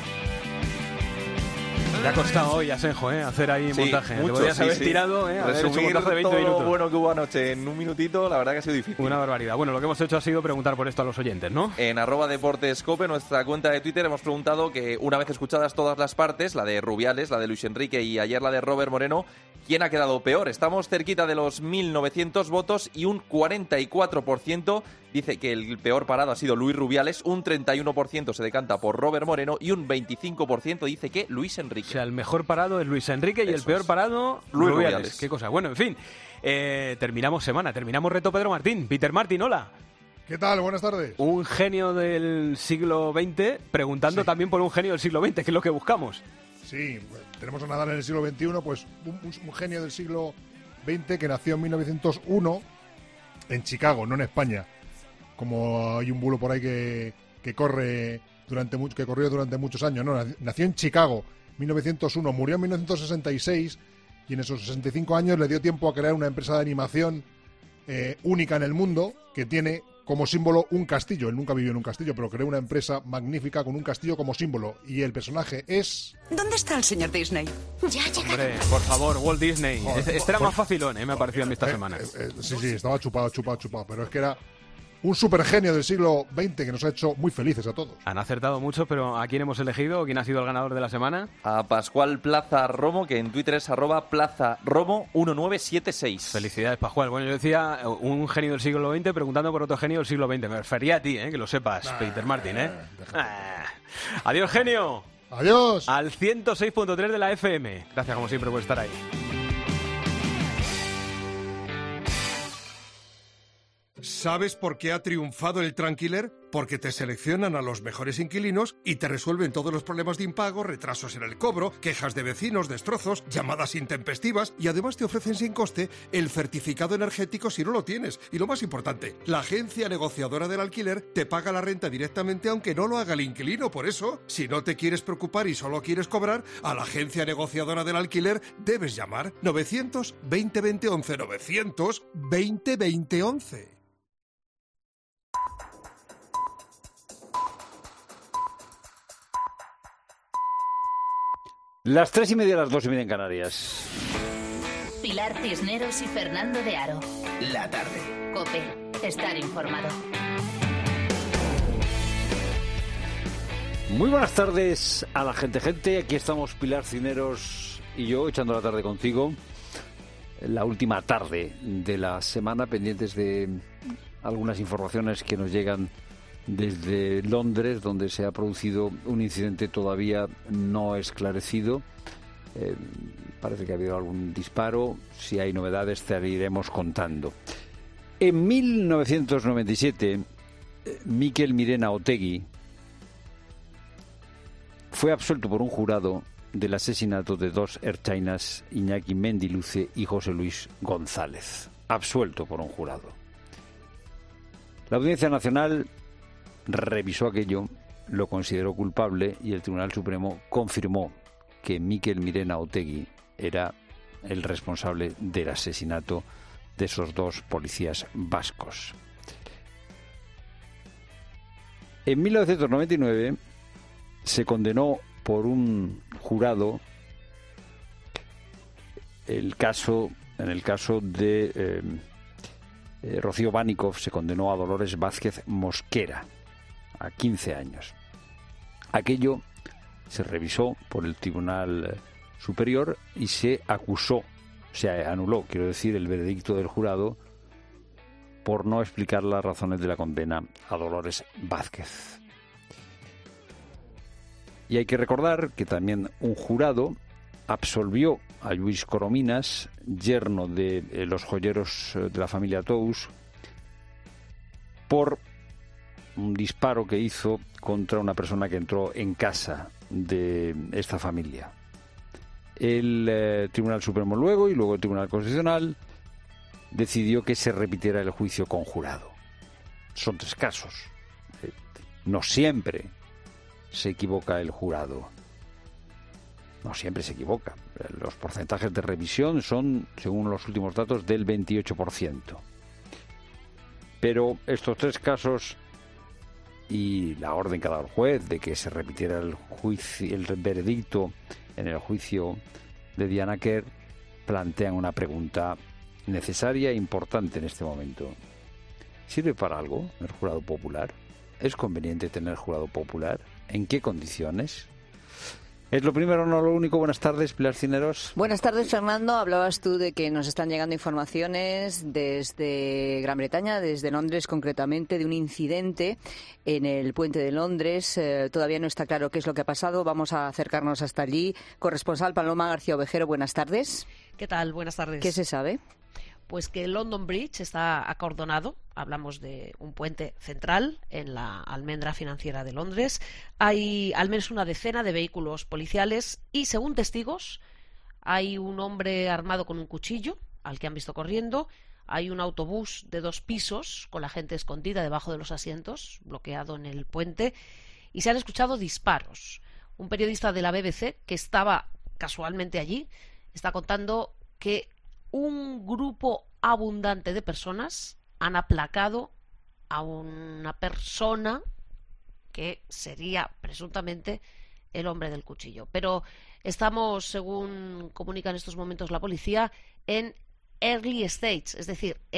S6: Le ha costado hoy a Senjo, ¿eh? Hacer ahí
S21: sí,
S6: montaje.
S21: Mucho,
S6: Te podías
S21: sí,
S6: haber
S21: sí.
S6: tirado, ¿eh? Haber hecho montaje de veinte
S21: todo
S6: minutos.
S21: Lo bueno que hubo anoche en un minutito, la verdad que ha sido difícil.
S6: Una barbaridad. Bueno, lo que hemos hecho ha sido preguntar por esto a los oyentes, ¿no?
S21: En arroba deportescope, nuestra cuenta de Twitter, hemos preguntado que una vez escuchadas todas las partes, la de Rubiales, la de Luis Enrique y ayer la de Robert Moreno, ¿quién ha quedado peor? Estamos cerquita de los mil novecientos votos y un cuarenta y cuatro por ciento dice que el peor parado ha sido Luis Rubiales, un treinta y uno por ciento se decanta por Robert Moreno y un veinticinco por ciento dice que Luis Enrique.
S6: O sea, el mejor parado es Luis Enrique y Eso el peor es. parado
S21: Luis
S6: Rubiales.
S21: Rubiales.
S6: Qué cosa. Bueno, en fin, eh, terminamos semana, terminamos reto Pedro Martín. Peter Martín, hola.
S22: ¿Qué tal? Buenas tardes.
S6: Un genio del siglo veinte preguntando sí. también por un genio del siglo veinte, que es lo que buscamos.
S22: Sí, tenemos a Nadal en el siglo veintiuno, pues un, un genio del siglo veinte que nació en mil novecientos uno en Chicago, no en España. Como hay un bulo por ahí que, que corre durante mucho, que corrió durante muchos años, no, nació en Chicago, mil novecientos uno, murió en mil novecientos sesenta y seis y en esos sesenta y cinco años le dio tiempo a crear una empresa de animación eh, única en el mundo que tiene como símbolo un castillo. Él nunca vivió en un castillo, pero creó una empresa magnífica con un castillo como símbolo. Y el personaje es...
S23: ¿Dónde está el señor Disney?
S5: Ya llega.
S6: Hombre, por favor, Walt Disney. Joder, este era por... más facilón, ¿eh? Me ha parecido a mí esta
S22: eh,
S6: semana.
S22: Eh, eh, sí, sí, estaba chupado, chupado, chupado. Pero es que era un supergenio del siglo veinte que nos ha hecho muy felices a todos.
S6: Han acertado mucho, pero ¿a quién hemos elegido? ¿Quién ha sido el ganador de la semana?
S21: A Pascual Plaza Romo, que en Twitter es arroba Plaza Romo uno nueve siete seis.
S6: Felicidades, Pascual. Bueno, yo decía un genio del siglo veinte preguntando por otro genio del siglo veinte. Me refería a ti, ¿eh? Que lo sepas, nah, Peter Martin, ¿eh? Ah. Adiós, genio.
S22: Adiós.
S6: Al ciento seis punto tres de la F M. Gracias, como siempre, por estar ahí.
S1: ¿Sabes por qué ha triunfado el Tranquiler? Porque te seleccionan a los mejores inquilinos y te resuelven todos los problemas de impago, retrasos en el cobro, quejas de vecinos, destrozos, llamadas intempestivas y además te ofrecen sin coste el certificado energético si no lo tienes. Y lo más importante, la agencia negociadora del alquiler te paga la renta directamente aunque no lo haga el inquilino. Por eso, si no te quieres preocupar y solo quieres cobrar, a la agencia negociadora del alquiler debes llamar novecientos veinte veinte once, novecientos veinte veinte once.
S7: Las tres y media, las dos y media en Canarias.
S5: Pilar Cisneros y Fernando de Aro.
S2: La tarde.
S5: COPE. Estar informado.
S7: Muy buenas tardes a la gente, gente. Aquí estamos Pilar Cisneros y yo echando la tarde contigo. La última tarde de la semana, pendientes de algunas informaciones que nos llegan desde Londres, donde se ha producido un incidente todavía no esclarecido. Eh, parece que ha habido algún disparo. Si hay novedades, te iremos contando. En mil novecientos noventa y siete, eh, Mikel Mirena Otegi fue absuelto por un jurado del asesinato de dos ertzainas, Iñaki Mendiluce y José Luis González. Absuelto por un jurado. La Audiencia Nacional revisó aquello, lo consideró culpable y el Tribunal Supremo confirmó que Mikel Mirena Otegi era el responsable del asesinato de esos dos policías vascos. En mil novecientos noventa y nueve se condenó por un jurado el caso, en el caso de eh, eh, Rocío Banikov, se condenó a Dolores Vázquez Mosquera a quince años. Aquello se revisó por el Tribunal Superior y se acusó, se anuló, quiero decir, el veredicto del jurado por no explicar las razones de la condena a Dolores Vázquez. Y hay que recordar que también un jurado absolvió a Luis Corominas, yerno de eh, los joyeros de la familia Tous, por un disparo que hizo contra una persona que entró en casa de esta familia. El eh, Tribunal Supremo luego y luego el Tribunal Constitucional decidió que se repitiera el juicio conjurado. Son tres casos. Eh, no siempre se equivoca el jurado. No siempre se equivoca. Los porcentajes de revisión son, según los últimos datos, del veintiocho por ciento. Pero estos tres casos y la orden que ha dado el juez de que se repitiera el juicio, el veredicto en el juicio de Diana Kerr, plantean una pregunta necesaria e importante en este momento. ¿Sirve para algo el jurado popular? ¿Es conveniente tener jurado popular? ¿En qué condiciones? Es lo primero, no lo único. Buenas tardes, Pilar Cisneros.
S4: Buenas tardes, Fernando. Hablabas tú de que nos están llegando informaciones desde Gran Bretaña, desde Londres concretamente, de un incidente en el puente de Londres. Eh, todavía no está claro qué es lo que ha pasado. Vamos a acercarnos hasta allí. Corresponsal Paloma García Ovejero, buenas tardes.
S8: ¿Qué tal? Buenas tardes.
S4: ¿Qué se sabe?
S8: Pues que London Bridge está acordonado. Hablamos de un puente central en la almendra financiera de Londres. Hay al menos una decena de vehículos policiales y, según testigos, hay un hombre armado con un cuchillo al que han visto corriendo. Hay un autobús de dos pisos con la gente escondida debajo de los asientos, bloqueado en el puente, y se han escuchado disparos. Un periodista de la B B C, que estaba casualmente allí, está contando que un grupo abundante de personas han aplacado a una persona que sería presuntamente el hombre del cuchillo. Pero estamos, según comunica en estos momentos la policía, en early stage, es decir, en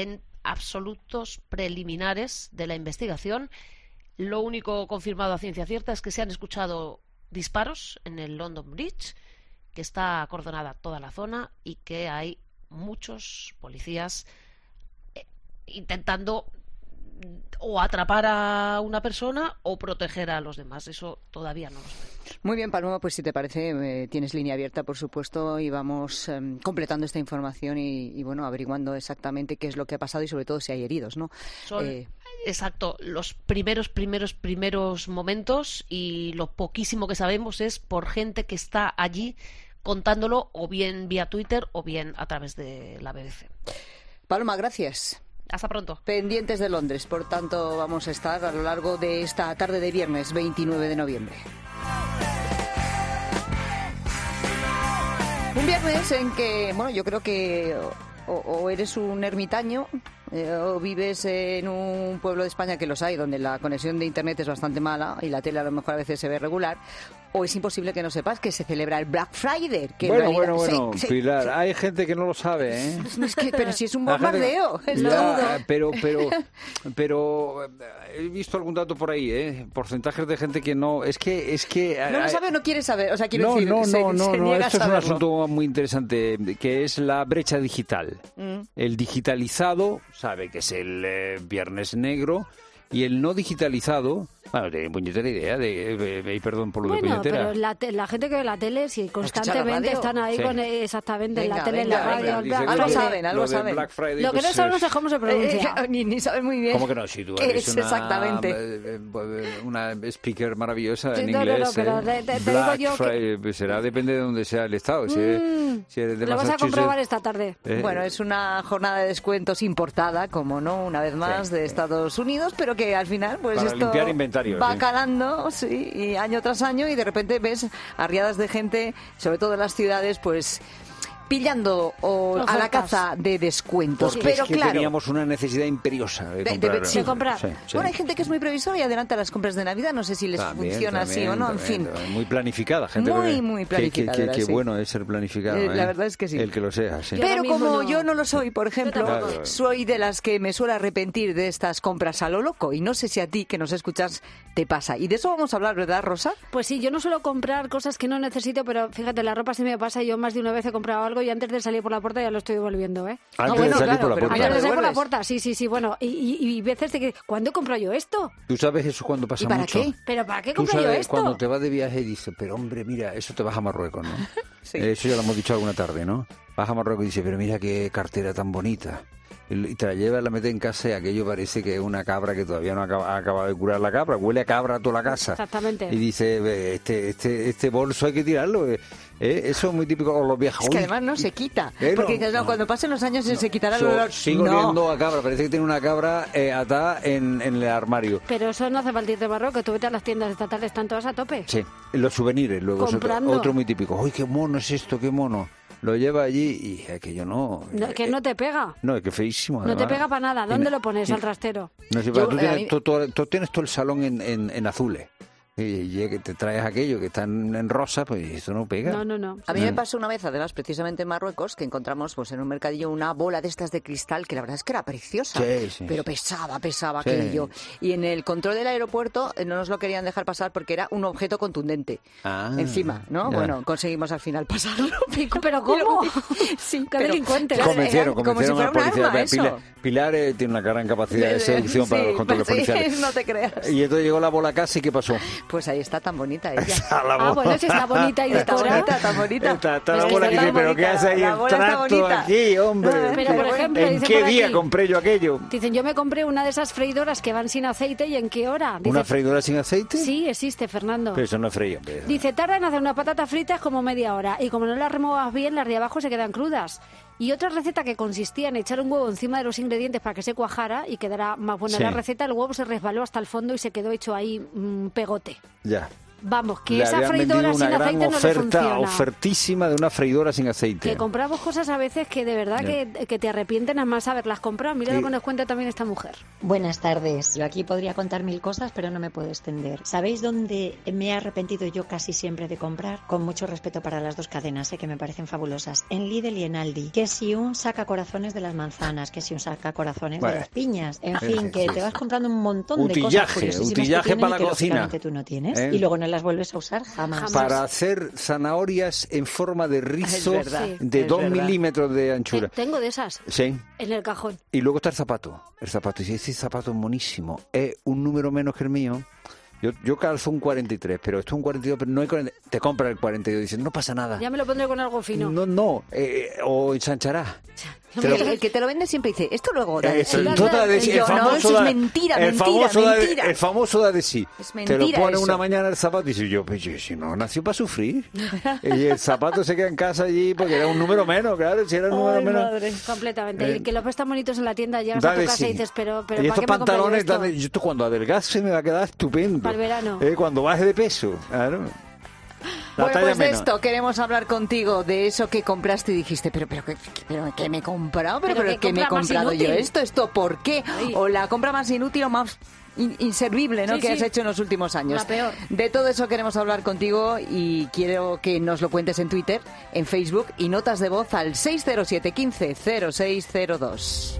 S8: absolutos preliminares de la investigación. Lo único confirmado a ciencia cierta es que se han escuchado disparos en el London Bridge, que está acordonada toda la zona y que hay muchos policías eh, intentando o atrapar a una persona o proteger a los demás. Eso todavía no lo sabemos.
S4: Muy bien, Paloma, pues si te parece, eh, tienes línea abierta, por supuesto, y vamos eh, completando esta información y, y, bueno, averiguando exactamente qué es lo que ha pasado y, sobre todo, si hay heridos, ¿no?
S8: Son,
S4: eh...
S8: exacto, los primeros, primeros, primeros momentos, y lo poquísimo que sabemos es por gente que está allí contándolo, o bien vía Twitter o bien a través de la B B C.
S4: Paloma, gracias.
S8: Hasta pronto.
S4: Pendientes de Londres, por tanto, vamos a estar a lo largo de esta tarde de viernes veintinueve de noviembre. Un viernes en que, bueno, yo creo que o, o eres un ermitaño eh, o vives en un pueblo de España, que los hay, donde la conexión de internet es bastante mala y la tele a lo mejor a veces se ve regular, o es imposible que no sepas que se celebra el Black Friday. Que
S7: bueno,
S4: en realidad,
S7: bueno, bueno,
S4: sí,
S7: Pilar,
S4: sí,
S7: hay gente que no lo sabe, ¿eh?
S4: Es que, pero si es un bombardeo,
S7: gente,
S4: es
S7: ya,
S4: todo.
S7: Pero, pero, pero he visto algún dato por ahí, ¿eh? Porcentajes de gente que no, es que, es que
S4: no lo sabe o no quiere saber, o sea, quiero
S7: no,
S4: decir,
S7: no,
S4: se,
S7: no, no,
S4: se
S7: no,
S4: niega
S7: esto
S4: a
S7: es un
S4: saberlo.
S7: asunto muy interesante, que es la brecha digital.
S4: Mm.
S7: El digitalizado sabe que es el eh, viernes negro, y el no digitalizado, bueno, de puñetera idea, de, de, de perdón por lo
S10: bueno,
S7: de puñetera.
S10: Pero la, te, la gente que ve la tele, si constantemente están ahí
S7: sí.
S10: con exactamente
S4: venga,
S10: en la tele,
S4: venga,
S10: en la radio,
S4: venga,
S10: el Black
S4: algo
S10: Friday.
S4: saben, algo
S7: lo de
S4: saben.
S7: Black Friday,
S10: Lo que
S7: pues,
S10: no sabemos es cómo se pronuncia.
S4: Eh, ni, ni saben muy bien.
S7: ¿Cómo que no? Si tú
S4: ¿Qué
S7: eres
S4: es
S7: una,
S4: exactamente?
S7: eh, eh, una speaker maravillosa
S10: Sí,
S7: en
S10: no, no, no,
S7: inglés.
S10: pero
S7: eh.
S10: te- te- te
S7: Black
S10: digo yo que-
S7: Friday, pues será, depende de donde sea el estado. Si,
S10: Mm,
S7: si eres de
S10: lo vas a
S7: Massachusetts,
S10: comprobar esta tarde.
S7: eh,
S4: Bueno, es una jornada de descuentos importada, como no, una vez más,
S7: Sí,
S4: de
S7: sí.
S4: Estados Unidos, pero que al final, pues
S7: Para
S4: esto
S7: limpiar inventario,
S4: va
S7: sí.
S4: calando, sí, y año tras año, y de repente ves arriadas de gente, sobre todo en las ciudades, pues pillando o, a la
S10: Ofertas.
S4: caza de descuentos.
S7: porque
S4: pero
S7: es que
S4: claro,
S7: teníamos una necesidad imperiosa de
S4: de-
S7: comprar.
S4: de- sí.
S10: De comprar.
S7: Sí, sí.
S4: Bueno, hay gente que es muy previsora y adelanta las compras de Navidad, no sé si les
S7: También,
S4: funciona así
S7: también,
S4: o no, en
S7: también,
S4: fin.
S7: también. Muy planificada, gente.
S4: Muy,
S7: que-
S4: muy
S7: que-
S4: planificada,
S7: Que, que, que
S4: sí.
S7: bueno es ser planificado.
S4: Eh, la
S7: ¿eh?
S4: verdad es que sí.
S7: El que lo sea, sí.
S10: Yo ahora
S4: Pero
S10: mismo
S4: como
S10: no.
S4: yo no lo soy, por ejemplo,
S7: tampoco. Claro.
S4: soy de las que me suelo arrepentir de estas compras a lo loco, y no sé si a ti, que nos escuchas, te pasa. Y de eso vamos a hablar, ¿verdad, Rosa?
S10: Pues sí, yo no suelo comprar cosas que no necesito, pero fíjate, la ropa sí me pasa. Yo más de una vez he comprado algo y antes de salir por la puerta ya lo estoy devolviendo, ¿eh?
S7: Antes
S4: bueno,
S7: de salir
S4: claro,
S7: por la
S4: pero
S7: puerta.
S4: mira,
S10: Antes de salir por la
S4: devuelves?
S10: puerta, sí, sí, sí, bueno. Y, y, y veces de que, ¿cuándo he comprado yo esto?
S7: ¿Tú sabes eso cuando pasa
S4: ¿Y para
S7: mucho?
S4: qué?
S10: ¿Pero para qué
S7: Tú
S10: compré yo
S7: sabes
S10: esto?
S7: cuando te vas de viaje y dices, pero hombre, mira, eso te vas a Marruecos, ¿no?
S4: Sí.
S7: Eso ya lo hemos dicho alguna tarde, ¿no? Vas a Marruecos y dices, pero mira qué cartera tan bonita. Y te la llevas, la metes en casa y aquello parece que es una cabra que todavía no acaba, ha acabado de curar la cabra. Huele a cabra a toda la casa.
S10: Exactamente.
S7: Y dice, "Ve, este, este, este bolso hay que tirarlo. eh". Eh, Eso es muy típico con los viajes.
S4: Es que
S7: Uy,
S4: además no se quita.
S7: ¿Eh, no?
S4: Porque dices, no,
S7: No.
S4: cuando pasen los años se quitará el
S7: So-
S4: olor.
S7: sigo
S4: No.
S7: oliendo a cabra. Parece que tiene una cabra eh, atada en, en el armario.
S10: Pero eso no hace falta ir de Marruecos. Tú vete a las tiendas estatales, están todas a tope.
S7: Sí, los souvenirs, luego es otro,
S10: Comprando.
S7: otro muy típico. ¡Uy, qué mono es esto, qué mono! Lo lleva allí y aquello no...
S10: No, que
S7: eh,
S10: no te pega.
S7: No, es que feísimo.
S10: No te
S7: además.
S10: pega para nada. ¿Dónde lo pones
S7: y-
S10: al trastero?
S7: No sé,
S4: Yo,
S7: tú,
S4: eh, a
S7: tienes,
S4: mí-
S7: tú- tú- tú tienes todo el salón en, en, en azules. Y llega- te traes aquello que está en, en rosa, pues eso no pega.
S10: No, no, no.
S4: A mí me pasó una vez, además, precisamente en Marruecos, que encontramos pues en un mercadillo una bola de estas de cristal que la verdad es que era preciosa,
S7: Sí, sí,
S4: pero
S7: sí.
S4: pesaba, pesaba
S7: Sí.
S4: aquello. Y en el control del aeropuerto eh, no nos lo querían dejar pasar porque era un objeto contundente.
S7: Ah,
S4: Encima, ¿no?
S7: ya.
S4: Bueno, conseguimos al final pasarlo.
S10: ¿Pero cómo?
S4: Sí,
S10: Qué
S4: pero-
S10: delincuentes.
S4: claro,
S7: Convencieron,
S4: era como si
S7: convencieron
S4: fuera
S7: al policía.
S4: un arma, eso.
S7: Pilar, Pilar, eh, tiene una gran capacidad de seducción para
S4: Sí,
S7: los controles
S4: sí,
S7: policiales.
S4: no te creas.
S7: Y entonces llegó la bola a casa y ¿qué pasó?
S4: Pues ahí está tan bonita ella.
S7: Está la
S10: Ah,
S7: bola.
S10: bueno, si está bonita y
S4: Está
S10: decorada.
S4: bonita, tan bonita.
S7: Está, está
S10: Es
S7: la
S10: que
S7: bola que
S10: está
S7: dice, pero
S4: bonita,
S7: ¿qué hace ahí
S4: la
S7: el
S4: bola está
S7: tracto
S4: bonita.
S7: aquí, hombre?
S10: Pero, por ejemplo,
S7: ¿En
S10: dice
S7: qué
S10: por
S7: día
S10: aquí,
S7: compré yo aquello?
S10: Dicen, yo me compré una de esas freidoras que van sin aceite y ¿en qué hora? Dice,
S7: ¿Una freidora sin aceite?
S10: Sí, existe, Fernando.
S7: Pero eso no es freír, hombre.
S10: Dice, tarda en hacer unas patatas fritas como media hora y como no las removas bien, las de abajo se quedan crudas. Y otra receta que consistía en echar un huevo encima de los ingredientes para que se cuajara y quedara más buena
S7: Sí.
S10: la receta, el huevo se resbaló hasta el fondo y se quedó hecho ahí un pegote.
S7: Ya.
S10: Vamos, que
S7: Le
S10: esa
S7: habían vendido
S10: freidora
S7: una
S10: sin
S7: gran
S10: aceite no le
S7: oferta,
S10: funciona.
S7: ofertísima de una freidora sin aceite.
S10: Que compramos cosas a veces que de verdad
S7: Ya.
S10: que, que te arrepienten a más haberlas comprado. Mira
S7: Sí.
S10: lo que nos cuenta también esta mujer.
S11: Buenas tardes. Yo aquí podría contar mil cosas, pero no me puedo extender. ¿Sabéis dónde me he arrepentido yo casi siempre de comprar? Con mucho respeto para las dos cadenas, ¿eh? Que me parecen fabulosas. En Lidl y en Aldi. Que si un sacacorazones de las manzanas, que si un sacacorazones
S7: Bueno.
S11: de las piñas. En
S7: Sí,
S11: fin,
S7: sí,
S11: que
S7: sí.
S11: te vas comprando un montón de
S7: Utillaje,
S11: cosas curiosísimas
S7: utillaje
S11: que tienen
S7: para
S11: y que
S7: la cocina.
S11: lógicamente tú no tienes.
S7: ¿Eh?
S11: Y luego no las vuelves a usar jamás.
S7: Para hacer zanahorias en forma de rizo
S10: Es verdad,
S7: de
S10: es
S7: dos
S10: verdad.
S7: milímetros de anchura.
S10: Te- tengo de esas
S7: Sí.
S10: en el cajón.
S7: Y luego está el zapato. El zapato. Y ese zapato es monísimo. Es un número menos que el mío. Yo, yo calzo un cuarenta y tres, pero esto es un cuarenta y dos, pero no hay cuarenta. Te compra el cuarenta y dos y dices, no pasa nada.
S10: Ya me lo pondré con algo fino.
S7: No, no. eh, o ensanchará. Te lo-
S4: El, el que te lo vende siempre dice, esto luego da de
S7: Eso,
S4: sí.
S7: tú da de sí,
S4: Y yo,
S7: el
S4: no,
S7: famoso
S4: eso es
S7: da-
S4: mentira,
S7: el
S4: mentira,
S7: famoso da de-
S4: mentira.
S7: el famoso da de sí.
S4: Es
S7: Te lo
S4: mentira
S7: pone
S4: eso.
S7: una mañana el zapato y dice yo, pues yo, si no nació para sufrir. Y el zapato se queda en casa allí porque era un número menos, claro, si era un número
S10: Ay,
S7: menos.
S10: madre. Completamente.
S7: Eh,
S10: Y que los ves tan bonitos en la tienda, llegas
S7: Da
S10: a tu
S7: de
S10: casa
S7: sí.
S10: y dices, pero, pero
S7: y
S10: ¿para
S7: estos
S10: qué me compré yo
S7: pantalones,
S10: esto?
S7: dan de- yo esto cuando adelgace me va a quedar estupendo.
S10: Para el verano.
S7: Eh, cuando baje de peso, claro. La
S4: Bueno,
S7: talla
S4: pues de
S7: menos.
S4: esto queremos hablar contigo, de eso que compraste y dijiste, pero, pero, ¿qué, pero, ¿qué me he comprado? Pero,
S10: Pero
S4: pero,
S10: qué
S4: ¿qué me he
S10: compra más
S4: comprado yo
S10: inútil.
S4: esto? ¿Esto por qué? O la compra más inútil o más in- inservible, ¿no?
S10: Sí,
S4: que
S10: sí.
S4: has hecho en los últimos años.
S10: La peor.
S4: De todo eso queremos hablar contigo y quiero que nos lo cuentes en Twitter, en Facebook y notas de voz al seis cero siete, quince, cero seis cero dos.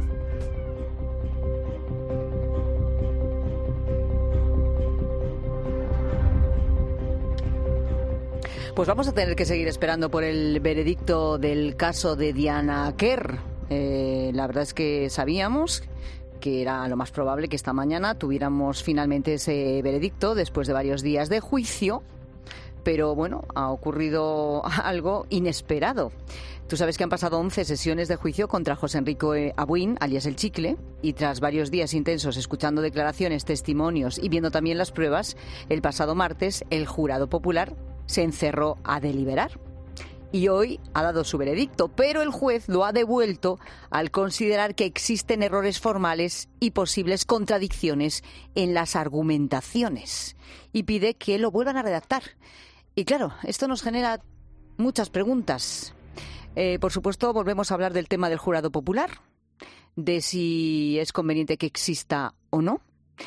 S4: Pues vamos a tener que seguir esperando por el veredicto del caso de Diana Kerr. Eh, la verdad es que sabíamos que era lo más probable que esta mañana tuviéramos finalmente ese veredicto después de varios días de juicio, pero bueno, ha ocurrido algo inesperado. Tú sabes que han pasado once sesiones de juicio contra José Enrique Abuin, alias El Chicle, y tras varios días intensos escuchando declaraciones, testimonios y viendo también las pruebas, el pasado martes el jurado popular se encerró a deliberar. Y hoy ha dado su veredicto, pero el juez lo ha devuelto al considerar que existen errores formales y posibles contradicciones en las argumentaciones y pide que lo vuelvan a redactar. Y claro, esto nos genera muchas preguntas. Eh, por supuesto, volvemos a hablar del tema del jurado popular, de si es conveniente que exista o no,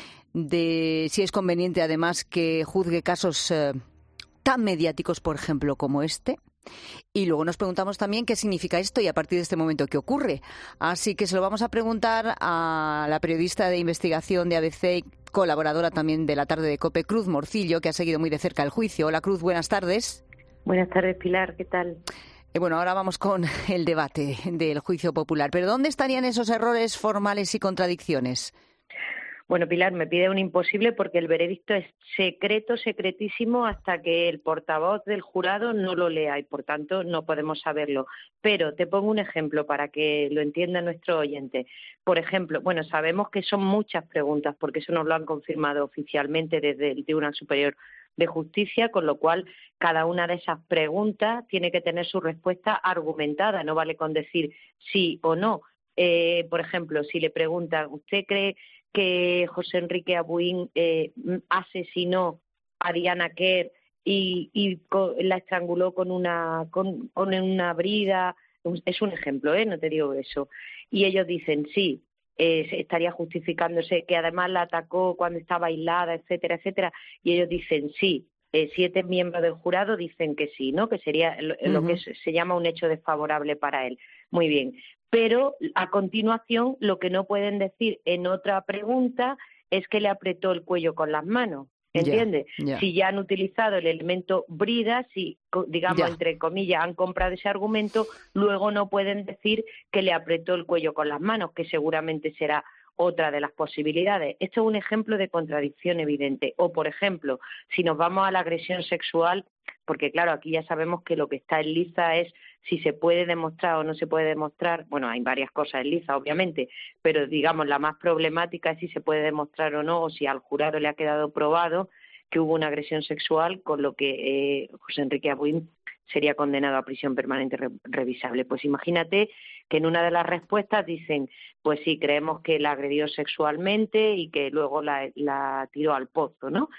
S4: de si es conveniente además que juzgue casos eh, tan mediáticos, por ejemplo, como este. Y luego nos preguntamos también qué significa esto y a partir de este momento qué ocurre. Así que se lo vamos a preguntar a la periodista de investigación de A B C y colaboradora también de La Tarde de COPE, Cruz Morcillo, que ha seguido muy de cerca el juicio. Hola, Cruz, buenas tardes.
S12: Buenas tardes, Pilar, ¿qué tal?
S4: Y bueno, ahora vamos con el debate del juicio popular. ¿Pero dónde estarían esos errores formales y contradicciones?
S12: Bueno, Pilar, me pide un imposible porque el veredicto es secreto, secretísimo, hasta que el portavoz del jurado no lo lea y, por tanto, no podemos saberlo. Pero te pongo un ejemplo para que lo entienda nuestro oyente. Por ejemplo, bueno, sabemos que son muchas preguntas porque eso nos lo han confirmado oficialmente desde el Tribunal Superior de Justicia, con lo cual cada una de esas preguntas tiene que tener su respuesta argumentada, no vale con decir sí o no. Eh, por ejemplo, si le preguntan, ¿usted cree que José Enrique Abuin eh, asesinó a Diana Kerr y, y co- la estranguló con una con, con una brida? Es un ejemplo, ¿eh? No te digo eso. Y ellos dicen sí, eh, estaría justificándose que además la atacó cuando estaba aislada, etcétera, etcétera. Y ellos dicen sí. Eh, siete miembros del jurado dicen que sí, ¿no? Que sería lo, lo
S4: Ujú.
S12: que se, se llama un hecho desfavorable para él. Muy bien. Pero a continuación lo que no pueden decir en otra pregunta es que le apretó el cuello con las manos, ¿entiendes?
S4: Ya, ya.
S12: Si ya han utilizado el elemento brida, si, co- digamos,
S4: Ya.
S12: entre comillas, han comprado ese argumento, luego no pueden decir que le apretó el cuello con las manos, que seguramente será otra de las posibilidades. Esto es un ejemplo de contradicción evidente. O, por ejemplo, si nos vamos a la agresión sexual, porque claro, aquí ya sabemos que lo que está en liza es si se puede demostrar o no se puede demostrar. Bueno, hay varias cosas en liza, obviamente, pero digamos la más problemática es si se puede demostrar o no, o si al jurado le ha quedado probado que hubo una agresión sexual, con lo que eh, José Enrique Abuin sería condenado a prisión permanente re- revisable. Pues imagínate que en una de las respuestas dicen, pues sí, creemos que la agredió sexualmente y que luego la, la tiró al pozo, ¿no?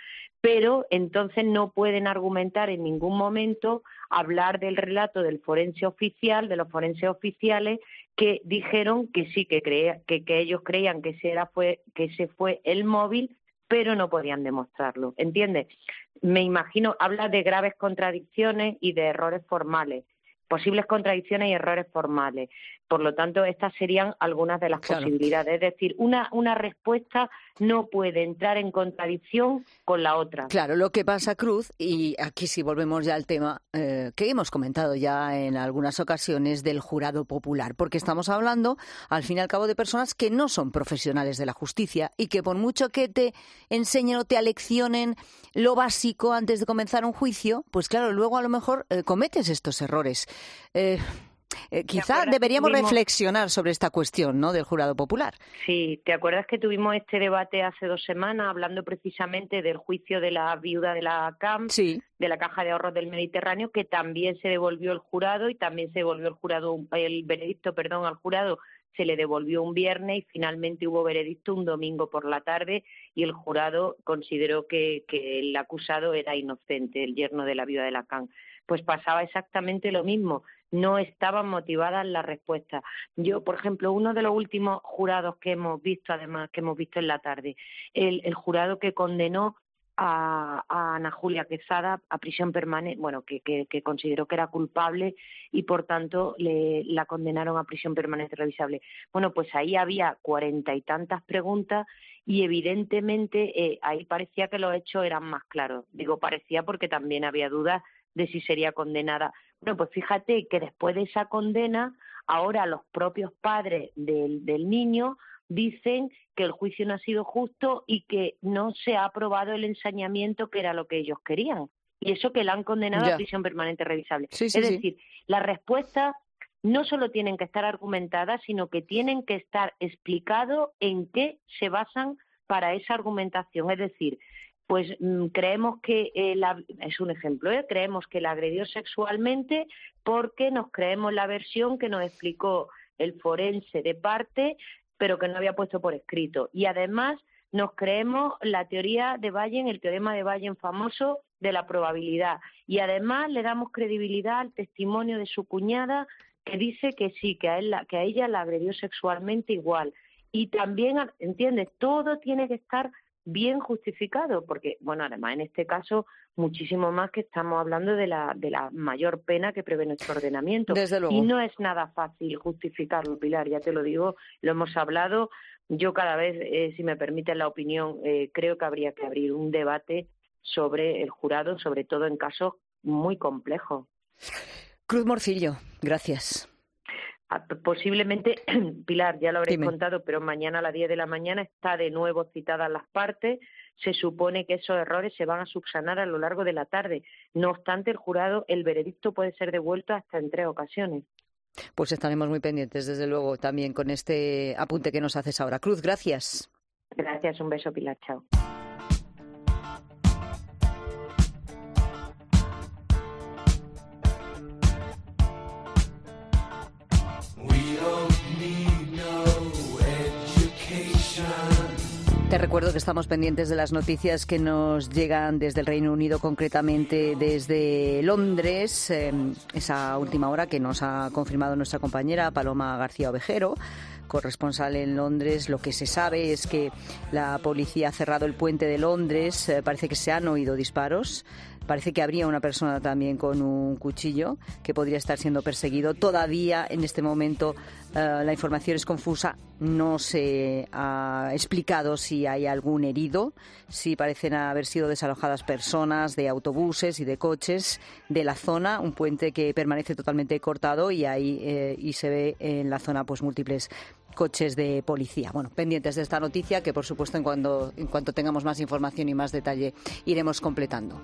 S12: pero entonces no pueden argumentar en ningún momento hablar del relato del forense oficial, de los forenses oficiales, que dijeron que sí, que, crea, que, que ellos creían que ese, era, fue, que ese fue el móvil, pero no podían demostrarlo, ¿entiendes? Me imagino, habla de graves contradicciones y de errores formales, posibles contradicciones y errores formales. Por lo tanto, estas serían algunas de las claro. posibilidades. Es decir, una, una respuesta no puede entrar en contradicción con la otra.
S4: Claro, lo que pasa, Cruz, y aquí sí volvemos ya al tema eh, que hemos comentado ya en algunas ocasiones del jurado popular, porque estamos hablando, al fin y al cabo, de personas que no son profesionales de la justicia y que por mucho que te enseñen o te aleccionen lo básico antes de comenzar un juicio, pues claro, luego a lo mejor eh, cometes estos errores. Eh, Eh, quizá deberíamos tuvimos... reflexionar sobre esta cuestión, ¿no?, del jurado popular.
S12: Sí, ¿te acuerdas que tuvimos este debate hace dos semanas hablando precisamente del juicio de la viuda de la C A M,
S4: sí.
S12: de la Caja de Ahorros del Mediterráneo, que también se devolvió el jurado y también se devolvió el jurado, el veredicto, perdón, al jurado se le devolvió un viernes y finalmente hubo veredicto un domingo por la tarde y el jurado consideró que, que el acusado era inocente, el yerno de la viuda de la C A M. Pues pasaba exactamente lo mismo. No estaban motivadas las respuestas. Yo, por ejemplo, uno de los últimos jurados que hemos visto, además, que hemos visto en la tarde, el, el jurado que condenó a, a Ana Julia Quesada a prisión permanente, bueno, que, que, que consideró que era culpable y, por tanto, le, la condenaron a prisión permanente revisable. Bueno, pues ahí había cuarenta y tantas preguntas y, evidentemente, eh, ahí parecía que los hechos eran más claros. Digo parecía porque también había dudas de si sería condenada. Bueno, pues fíjate que después de esa condena, ahora los propios padres del, del niño dicen que el juicio no ha sido justo y que no se ha aprobado el ensañamiento, que era lo que ellos querían. Y eso que la han condenado ya. a prisión permanente revisable.
S4: Sí, sí,
S12: es
S4: sí.
S12: decir, las respuestas no solo tienen que estar argumentadas, sino que tienen que estar explicado en qué se basan para esa argumentación. Es decir, pues mmm, creemos que, eh, la, es un ejemplo, ¿eh? creemos que la agredió sexualmente porque nos creemos la versión que nos explicó el forense de parte, pero que no había puesto por escrito. Y además nos creemos la teoría de Bayes, el teorema de Bayes famoso de la probabilidad. Y además le damos credibilidad al testimonio de su cuñada, que dice que sí, que a, él, que a ella la agredió sexualmente igual. Y también, ¿entiendes? Todo tiene que estar bien justificado, porque, bueno, además en este caso muchísimo más, que estamos hablando de la de la mayor pena que prevé nuestro ordenamiento.
S4: Desde luego.
S12: Y no es nada fácil justificarlo, Pilar, ya te lo digo, lo hemos hablado. Yo cada vez, eh, si me permiten la opinión, eh, creo que habría que abrir un debate sobre el jurado, sobre todo en casos muy complejos.
S4: Cruz Morcillo, gracias.
S12: Posiblemente, Pilar, ya lo habréis
S4: Dime.
S12: contado, pero mañana a las diez de la mañana está de nuevo citadas las partes. Se supone que esos errores se van a subsanar a lo largo de la tarde. No obstante, el jurado, el veredicto puede ser devuelto hasta en tres ocasiones.
S4: Pues estaremos muy pendientes, desde luego, también con este apunte que nos haces ahora. Cruz, gracias.
S12: Gracias, un beso, Pilar, chao.
S4: Te recuerdo que estamos pendientes de las noticias que nos llegan desde el Reino Unido, concretamente desde Londres, eh, esa última hora que nos ha confirmado nuestra compañera Paloma García Ovejero, corresponsal en Londres. Lo que se sabe es que la policía ha cerrado el puente de Londres, eh, parece que se han oído disparos. Parece que habría una persona también con un cuchillo que podría estar siendo perseguido. Todavía en este momento uh, la información es confusa. No se ha explicado si hay algún herido, si parecen haber sido desalojadas personas de autobuses y de coches de la zona. Un puente que permanece totalmente cortado y ahí eh, y se ve en la zona pues múltiples coches de policía. Bueno, pendientes de esta noticia que, por supuesto, en cuanto, en cuanto tengamos más información y más detalle iremos completando.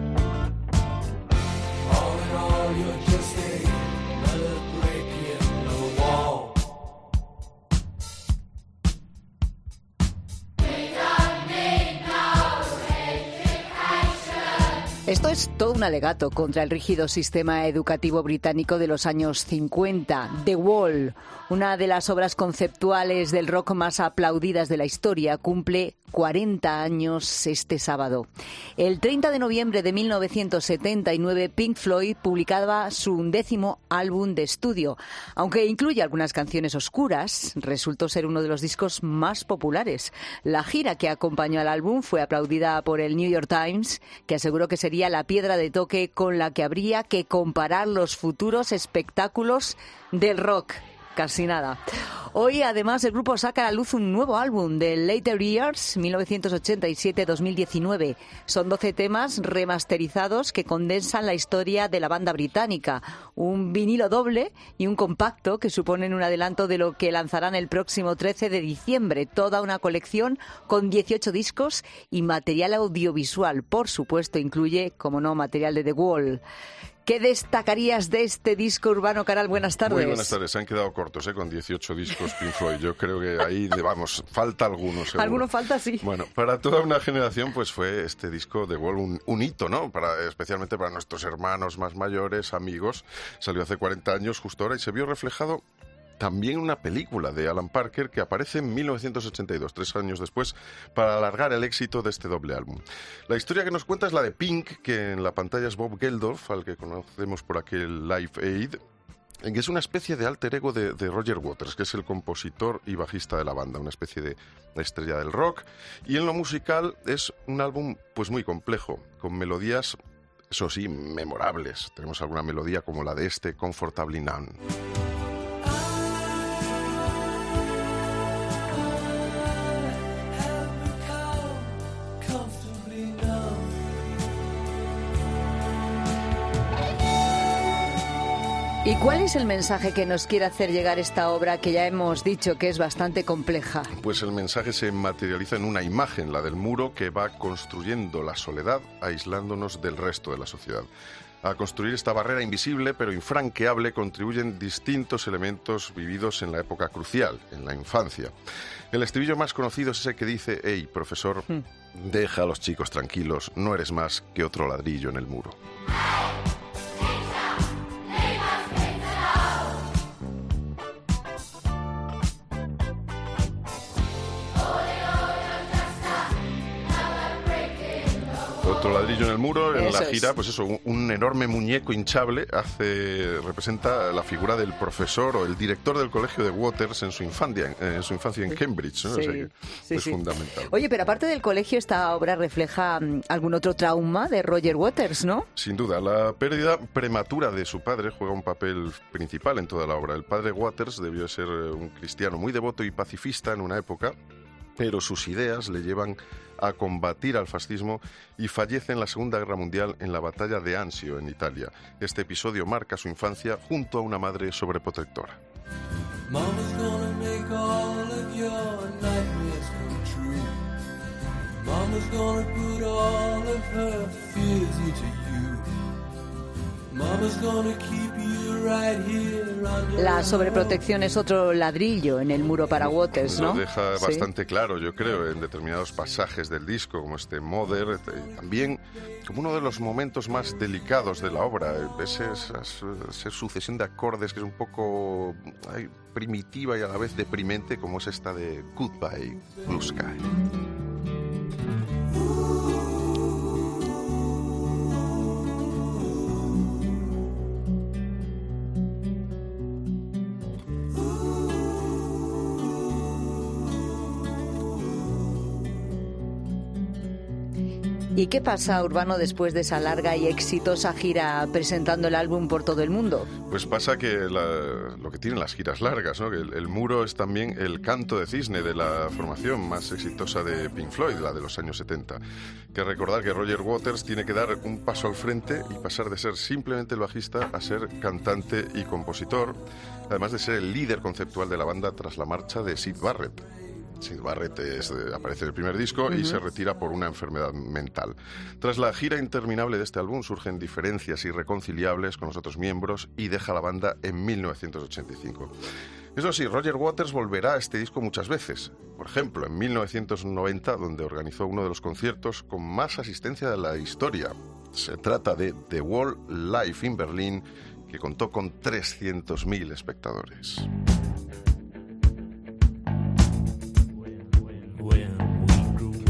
S4: Esto es todo un alegato contra el rígido sistema educativo británico de los años cincuenta. The Wall, una de las obras conceptuales del rock más aplaudidas de la historia, cumple cuarenta años este sábado. El treinta de noviembre de mil novecientos setenta y nueve, Pink Floyd publicaba su undécimo álbum de estudio. Aunque incluye algunas canciones oscuras, resultó ser uno de los discos más populares. La gira que acompañó al álbum fue aplaudida por el New York Times, que aseguró que sería la piedra de toque con la que habría que comparar los futuros espectáculos del rock. Casi nada. Hoy, además, el grupo saca a la luz un nuevo álbum de Later Years, mil novecientos ochenta y siete a dos mil diecinueve. Son doce temas remasterizados que condensan la historia de la banda británica. Un vinilo doble y un compacto que suponen un adelanto de lo que lanzarán el próximo trece de diciembre. Toda una colección con dieciocho discos y material audiovisual. Por supuesto, incluye, como no, material de The Wall. ¿Qué destacarías de este disco, Urbano Caral? Buenas tardes.
S3: Muy buenas tardes. Se han quedado cortos, ¿eh? Con dieciocho discos Pink Floyd. Yo creo que ahí, vamos, falta alguno, seguro.
S4: Alguno falta, sí.
S3: Bueno, para toda una generación, pues fue este disco de Wall un, un hito, ¿no? Para, especialmente para nuestros hermanos más mayores, amigos. Salió hace cuarenta años, justo ahora, y se vio reflejado también una película de Alan Parker que aparece en mil novecientos ochenta y dos, tres años después, para alargar el éxito de este doble álbum. La historia que nos cuenta es la de Pink, que en la pantalla es Bob Geldof, al que conocemos por aquel Live Aid, que es una especie de alter ego de, de Roger Waters, que es el compositor y bajista de la banda, una especie de estrella del rock. Y en lo musical es un álbum pues muy complejo, con melodías, eso sí, memorables. Tenemos alguna melodía como la de este Comfortably Numb.
S4: ¿Y cuál es el mensaje que nos quiere hacer llegar esta obra que ya hemos dicho que es bastante compleja?
S3: Pues el mensaje se materializa en una imagen, la del muro que va construyendo la soledad, aislándonos del resto de la sociedad. A construir esta barrera invisible pero infranqueable contribuyen distintos elementos vividos en la época crucial, en la infancia. El estribillo más conocido es ese que dice: «Hey, profesor, hmm. deja a los chicos tranquilos, no eres más que otro ladrillo en el muro». Otro ladrillo en el muro, en eso la gira, es. Pues eso, un, un enorme muñeco hinchable hace representa la figura del profesor o el director del colegio de Waters en su infancia, en su infancia en Cambridge, ¿no? Sí, o sea que sí, es sí. fundamental.
S4: Oye, pero aparte del colegio, esta obra refleja um, algún otro trauma de Roger Waters, ¿no?
S3: Sin duda, la pérdida prematura de su padre juega un papel principal en toda la obra. El padre Waters debió ser un cristiano muy devoto y pacifista en una época, pero sus ideas le llevan a combatir al fascismo y fallece en la Segunda Guerra Mundial en la batalla de Anzio, en Italia. Este episodio marca su infancia junto a una madre sobreprotectora. Mama's gonna make all of your nightmares come true. Mama's gonna put all of her fears into you. Mama's gonna keep you right here.
S4: La sobreprotección es otro ladrillo en el muro para Waters, ¿no?
S3: Lo deja
S4: sí.
S3: bastante claro, yo creo, en determinados pasajes del disco, como este Mother, también como uno de los momentos más delicados de la obra, esa, esa, esa sucesión de acordes que es un poco ay, primitiva y a la vez deprimente, como es esta de Goodbye Blue Sky.
S4: ¿Y qué pasa, Urbano, después de esa larga y exitosa gira presentando el álbum por todo el mundo?
S3: Pues pasa que la, lo que tienen las giras largas, ¿no? Que el, el muro es también el canto de cisne de la formación más exitosa de Pink Floyd, la de los años setenta. Que recordar que Roger Waters tiene que dar un paso al frente y pasar de ser simplemente el bajista a ser cantante y compositor, además de ser el líder conceptual de la banda tras la marcha de Syd Barrett. Syd Barrett es, aparece en el primer disco uh-huh. y se retira por una enfermedad mental. Tras la gira interminable de este álbum surgen diferencias irreconciliables con los otros miembros y deja la banda en mil novecientos ochenta y cinco. Eso sí, Roger Waters volverá a este disco muchas veces. Por ejemplo, en mil novecientos noventa, donde organizó uno de los conciertos con más asistencia de la historia. Se trata de The Wall Live in Berlin, que contó con trescientos mil espectadores.
S13: When we grew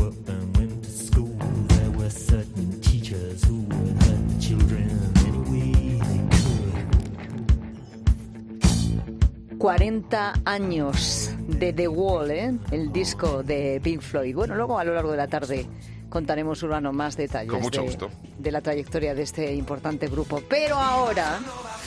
S4: cuarenta años de The Wall, ¿eh? El disco de Pink Floyd. Bueno, luego a lo largo de la tarde contaremos, Urbano, más detalles
S3: Con mucho
S4: de,
S3: gusto.
S4: de la trayectoria de este importante grupo. Pero ahora...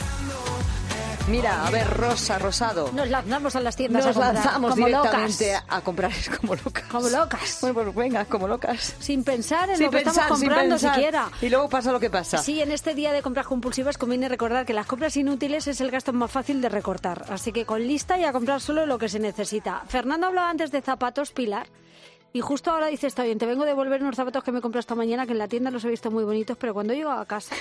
S4: Mira, a ver, Rosa, Rosado.
S10: Nos lanzamos a las tiendas
S4: Nos
S10: a comprar,
S4: lanzamos
S10: como
S4: directamente
S10: locas.
S4: a, a comprar como locas.
S10: Como locas.
S4: Bueno, pues venga, como locas.
S10: Sin pensar en
S4: Sin
S10: lo que
S4: pensar,
S10: estamos
S4: sin
S10: comprando
S4: pensar.
S10: siquiera.
S4: Y luego pasa lo que pasa.
S10: Sí, en este día de compras compulsivas conviene recordar que las compras inútiles es el gasto más fácil de recortar. Así que con lista y a comprar solo lo que se necesita. Fernando hablaba antes de zapatos, Pilar. Y justo ahora dice, está bien, te vengo a devolver unos zapatos que me compré esta mañana, que en la tienda los he visto muy bonitos, pero cuando he llegado a casa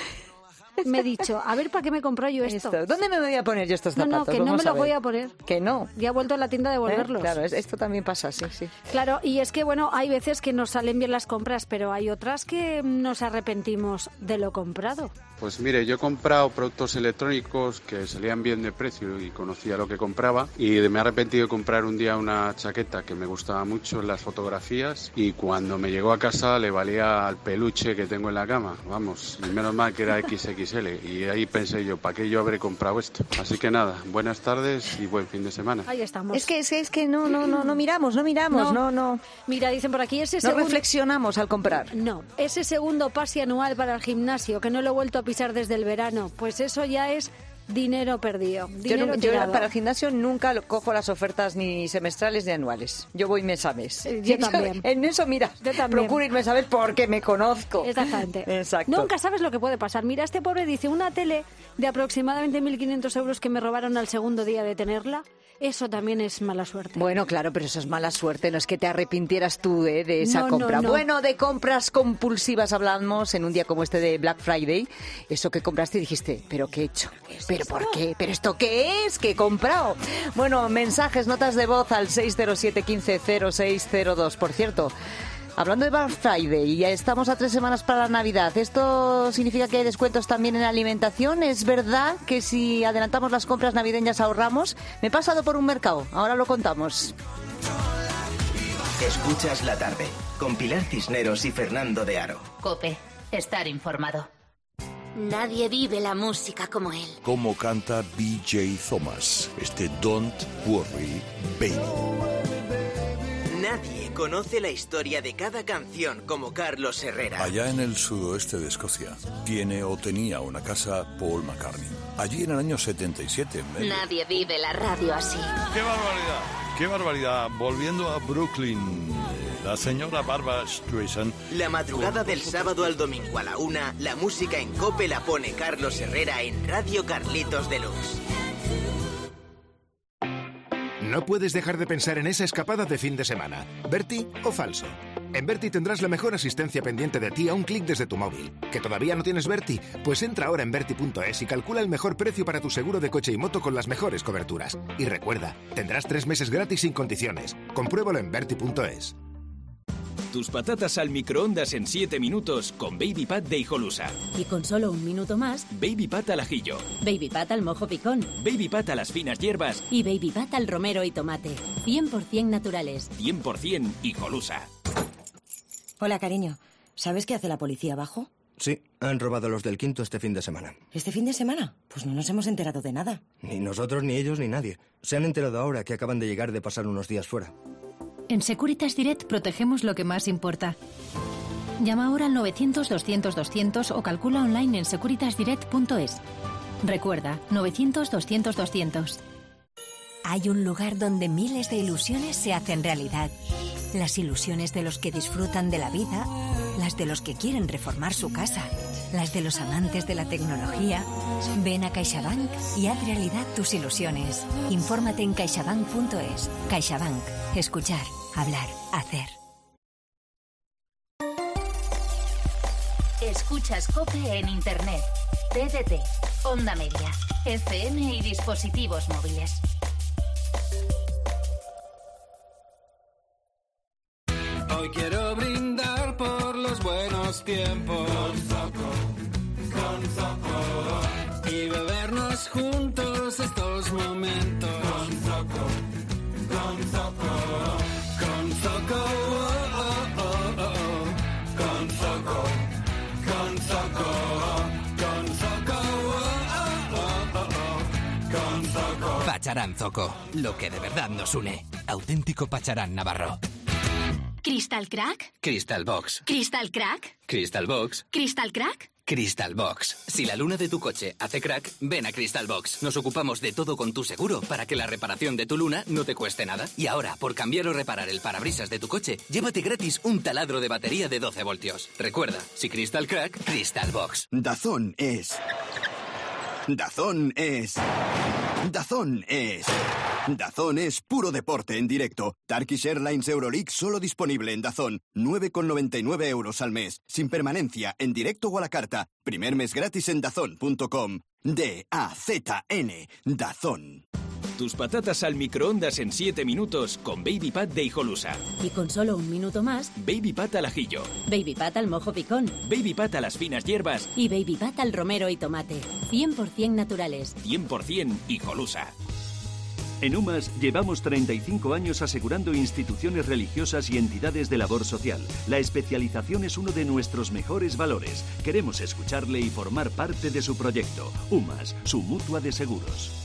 S10: me he dicho, a ver, ¿para qué me he comprado yo esto?
S4: Esto, ¿dónde me voy a poner yo estos
S10: No,
S4: zapatos?
S10: no, que no
S4: Vamos
S10: me
S4: a
S10: los voy
S4: ver.
S10: a poner.
S4: Que no.
S10: Ya he vuelto a la tienda a devolverlos.
S4: ¿Eh? Claro, es- esto también pasa, sí, sí.
S10: Claro, y es que, bueno, hay veces que nos salen bien las compras, pero hay otras que nos arrepentimos de lo comprado.
S13: Pues mire, yo he comprado productos electrónicos que salían bien de precio y conocía lo que compraba y me he arrepentido de comprar un día una chaqueta que me gustaba mucho en las fotografías y cuando me llegó a casa le valía al peluche que tengo en la cama, vamos, y menos mal que era equis equis ele y ahí pensé yo, ¿para qué yo habré comprado esto? Así que nada, buenas tardes y buen fin de semana.
S10: Ahí estamos.
S4: Es que, es que, es que no, no, no, no miramos, no miramos, no, no.
S10: Mira, dicen por aquí ese
S4: No
S10: segundo...
S4: reflexionamos al comprar.
S10: No, ese segundo pase anual para el gimnasio, que no lo he vuelto a pisar desde el verano, pues eso ya es dinero perdido.
S4: Yo,
S10: Dinero
S4: no- yo
S10: tirado.
S4: para el gimnasio nunca lo- cojo las ofertas ni semestrales ni anuales. Yo voy mes a mes.
S10: Eh, yo también.
S4: En eso, mira,
S10: Yo también.
S4: procuro irme a mes porque me conozco.
S10: Exactamente.
S4: Exacto.
S10: Nunca sabes lo que puede pasar. Mira, este pobre dice, una tele de aproximadamente mil quinientos euros que me robaron al segundo día de tenerla, eso también es mala suerte.
S4: Bueno, claro, pero eso es mala suerte, no es que te arrepintieras tú eh, de esa
S10: No, no,
S4: compra.
S10: no.
S4: Bueno, de compras compulsivas hablamos en un día como este de Black Friday. Eso que compraste y dijiste, ¿pero qué he hecho? ¿Pero por qué? ¿Pero esto qué es? ¿Qué he comprado? Bueno, mensajes, notas de voz al seis cero siete, uno cinco cero seis cero dos. Por cierto, hablando de Black Friday, ya estamos a tres semanas para la Navidad. ¿Esto significa que hay descuentos también en alimentación? ¿Es verdad que si adelantamos las compras navideñas ahorramos? Me he pasado por un mercado, ahora lo contamos.
S2: Escuchas la tarde con Pilar Cisneros y Fernando de Aro.
S5: Cope, estar informado.
S14: Nadie vive la música como él.
S18: Como canta B J Thomas, este Don't Worry Baby.
S23: Nadie conoce la historia de cada canción como Carlos Herrera.
S18: Allá en el sudoeste de Escocia, tiene o tenía una casa Paul McCartney. Allí en el año setenta y siete, en medio.
S14: Nadie vive la radio así.
S18: ¡Qué barbaridad! ¡Qué barbaridad! Volviendo a Brooklyn, la señora Barbara Streisand...
S23: La madrugada del sábado al domingo a la una, la música en COPE la pone Carlos Herrera en Radio Carlitos Deluxe.
S24: No puedes dejar de pensar en esa escapada de fin de semana. ¿Berti o falso? En Berti tendrás la mejor asistencia pendiente de ti a un clic desde tu móvil. ¿Que todavía no tienes Berti? Pues entra ahora en Berti punto es y calcula el mejor precio para tu seguro de coche y moto con las mejores coberturas. Y recuerda, tendrás tres meses gratis sin condiciones. Compruébalo en Berti punto es.
S25: Tus patatas al microondas en siete minutos con Baby Pat de Hijolusa.
S26: Y con solo un minuto más,
S25: Baby Pat al ajillo.
S26: Baby Pat al mojo picón.
S25: Baby Pat a las finas hierbas.
S26: Y Baby Pat al romero y tomate. cien por ciento naturales.
S25: cien por ciento Hijolusa.
S27: Hola, cariño. ¿Sabes qué hace la policía abajo?
S29: Sí, han robado los del quinto este fin de semana.
S27: ¿Este fin de semana? Pues no nos hemos enterado de nada.
S29: Ni nosotros, ni ellos, ni nadie. Se han enterado ahora que acaban de llegar de pasar unos días fuera.
S9: En Securitas Direct protegemos lo que más importa. Llama ahora al novecientos, doscientos, doscientos o calcula online en securitas direct punto es. Recuerda, novecientos, doscientos, doscientos.
S30: Hay un lugar donde miles de ilusiones se hacen realidad. Las ilusiones de los que disfrutan de la vida, las de los que quieren reformar su casa, las de los amantes de la tecnología. Ven a CaixaBank y haz realidad tus ilusiones. Infórmate en caixabank punto es. CaixaBank. Escuchar, hablar, hacer.
S5: Escuchas COPE en Internet, T D T, Onda Media, F M y dispositivos móviles.
S31: Hoy quiero brindar por los buenos tiempos. Con Zoco, con Zoco. Y bebernos juntos estos momentos. Con Zoco, con Zoco. Con Zoco, oh, oh, oh, oh. Con Zoco, con Zoco. Con Zoco, oh, oh, oh, oh. Con Zoco.
S1: Pacharán Zoco. Lo que de verdad nos une. Auténtico Pacharán Navarro.
S6: ¿Crystal Crack?
S1: Crystal Box.
S6: ¿Crystal Crack?
S1: Crystal Box.
S6: ¿Crystal Crack?
S1: Crystal Box. Si la luna de tu coche hace crack, ven a Crystal Box. Nos ocupamos de todo con tu seguro para que la reparación de tu luna no te cueste nada. Y ahora, por cambiar o reparar el parabrisas de tu coche, llévate gratis un taladro de batería de doce voltios. Recuerda, si Crystal Crack, Crystal Box.
S8: Dazón es... Dazón es... Dazón es... Dazón es puro deporte en directo. Turkish Airlines Euroleague solo disponible en Dazón. nueve con noventa y nueve euros al mes. Sin permanencia, en directo o a la carta. Primer mes gratis en dazón punto com. D A Z N. Dazón.
S25: Tus patatas al microondas en siete minutos con Baby Pat de Hijolusa.
S26: Y con solo un minuto más,
S25: Baby Pat al ajillo.
S26: Baby Pat al mojo picón.
S25: Baby Pat a las finas hierbas.
S26: Y Baby Pat al romero y tomate. cien por ciento naturales.
S25: cien por ciento Hijolusa.
S15: En UMAS llevamos treinta y cinco años asegurando instituciones religiosas y entidades de labor social. La especialización es uno de nuestros mejores valores. Queremos escucharle y formar parte de su proyecto. UMAS, su mutua de seguros.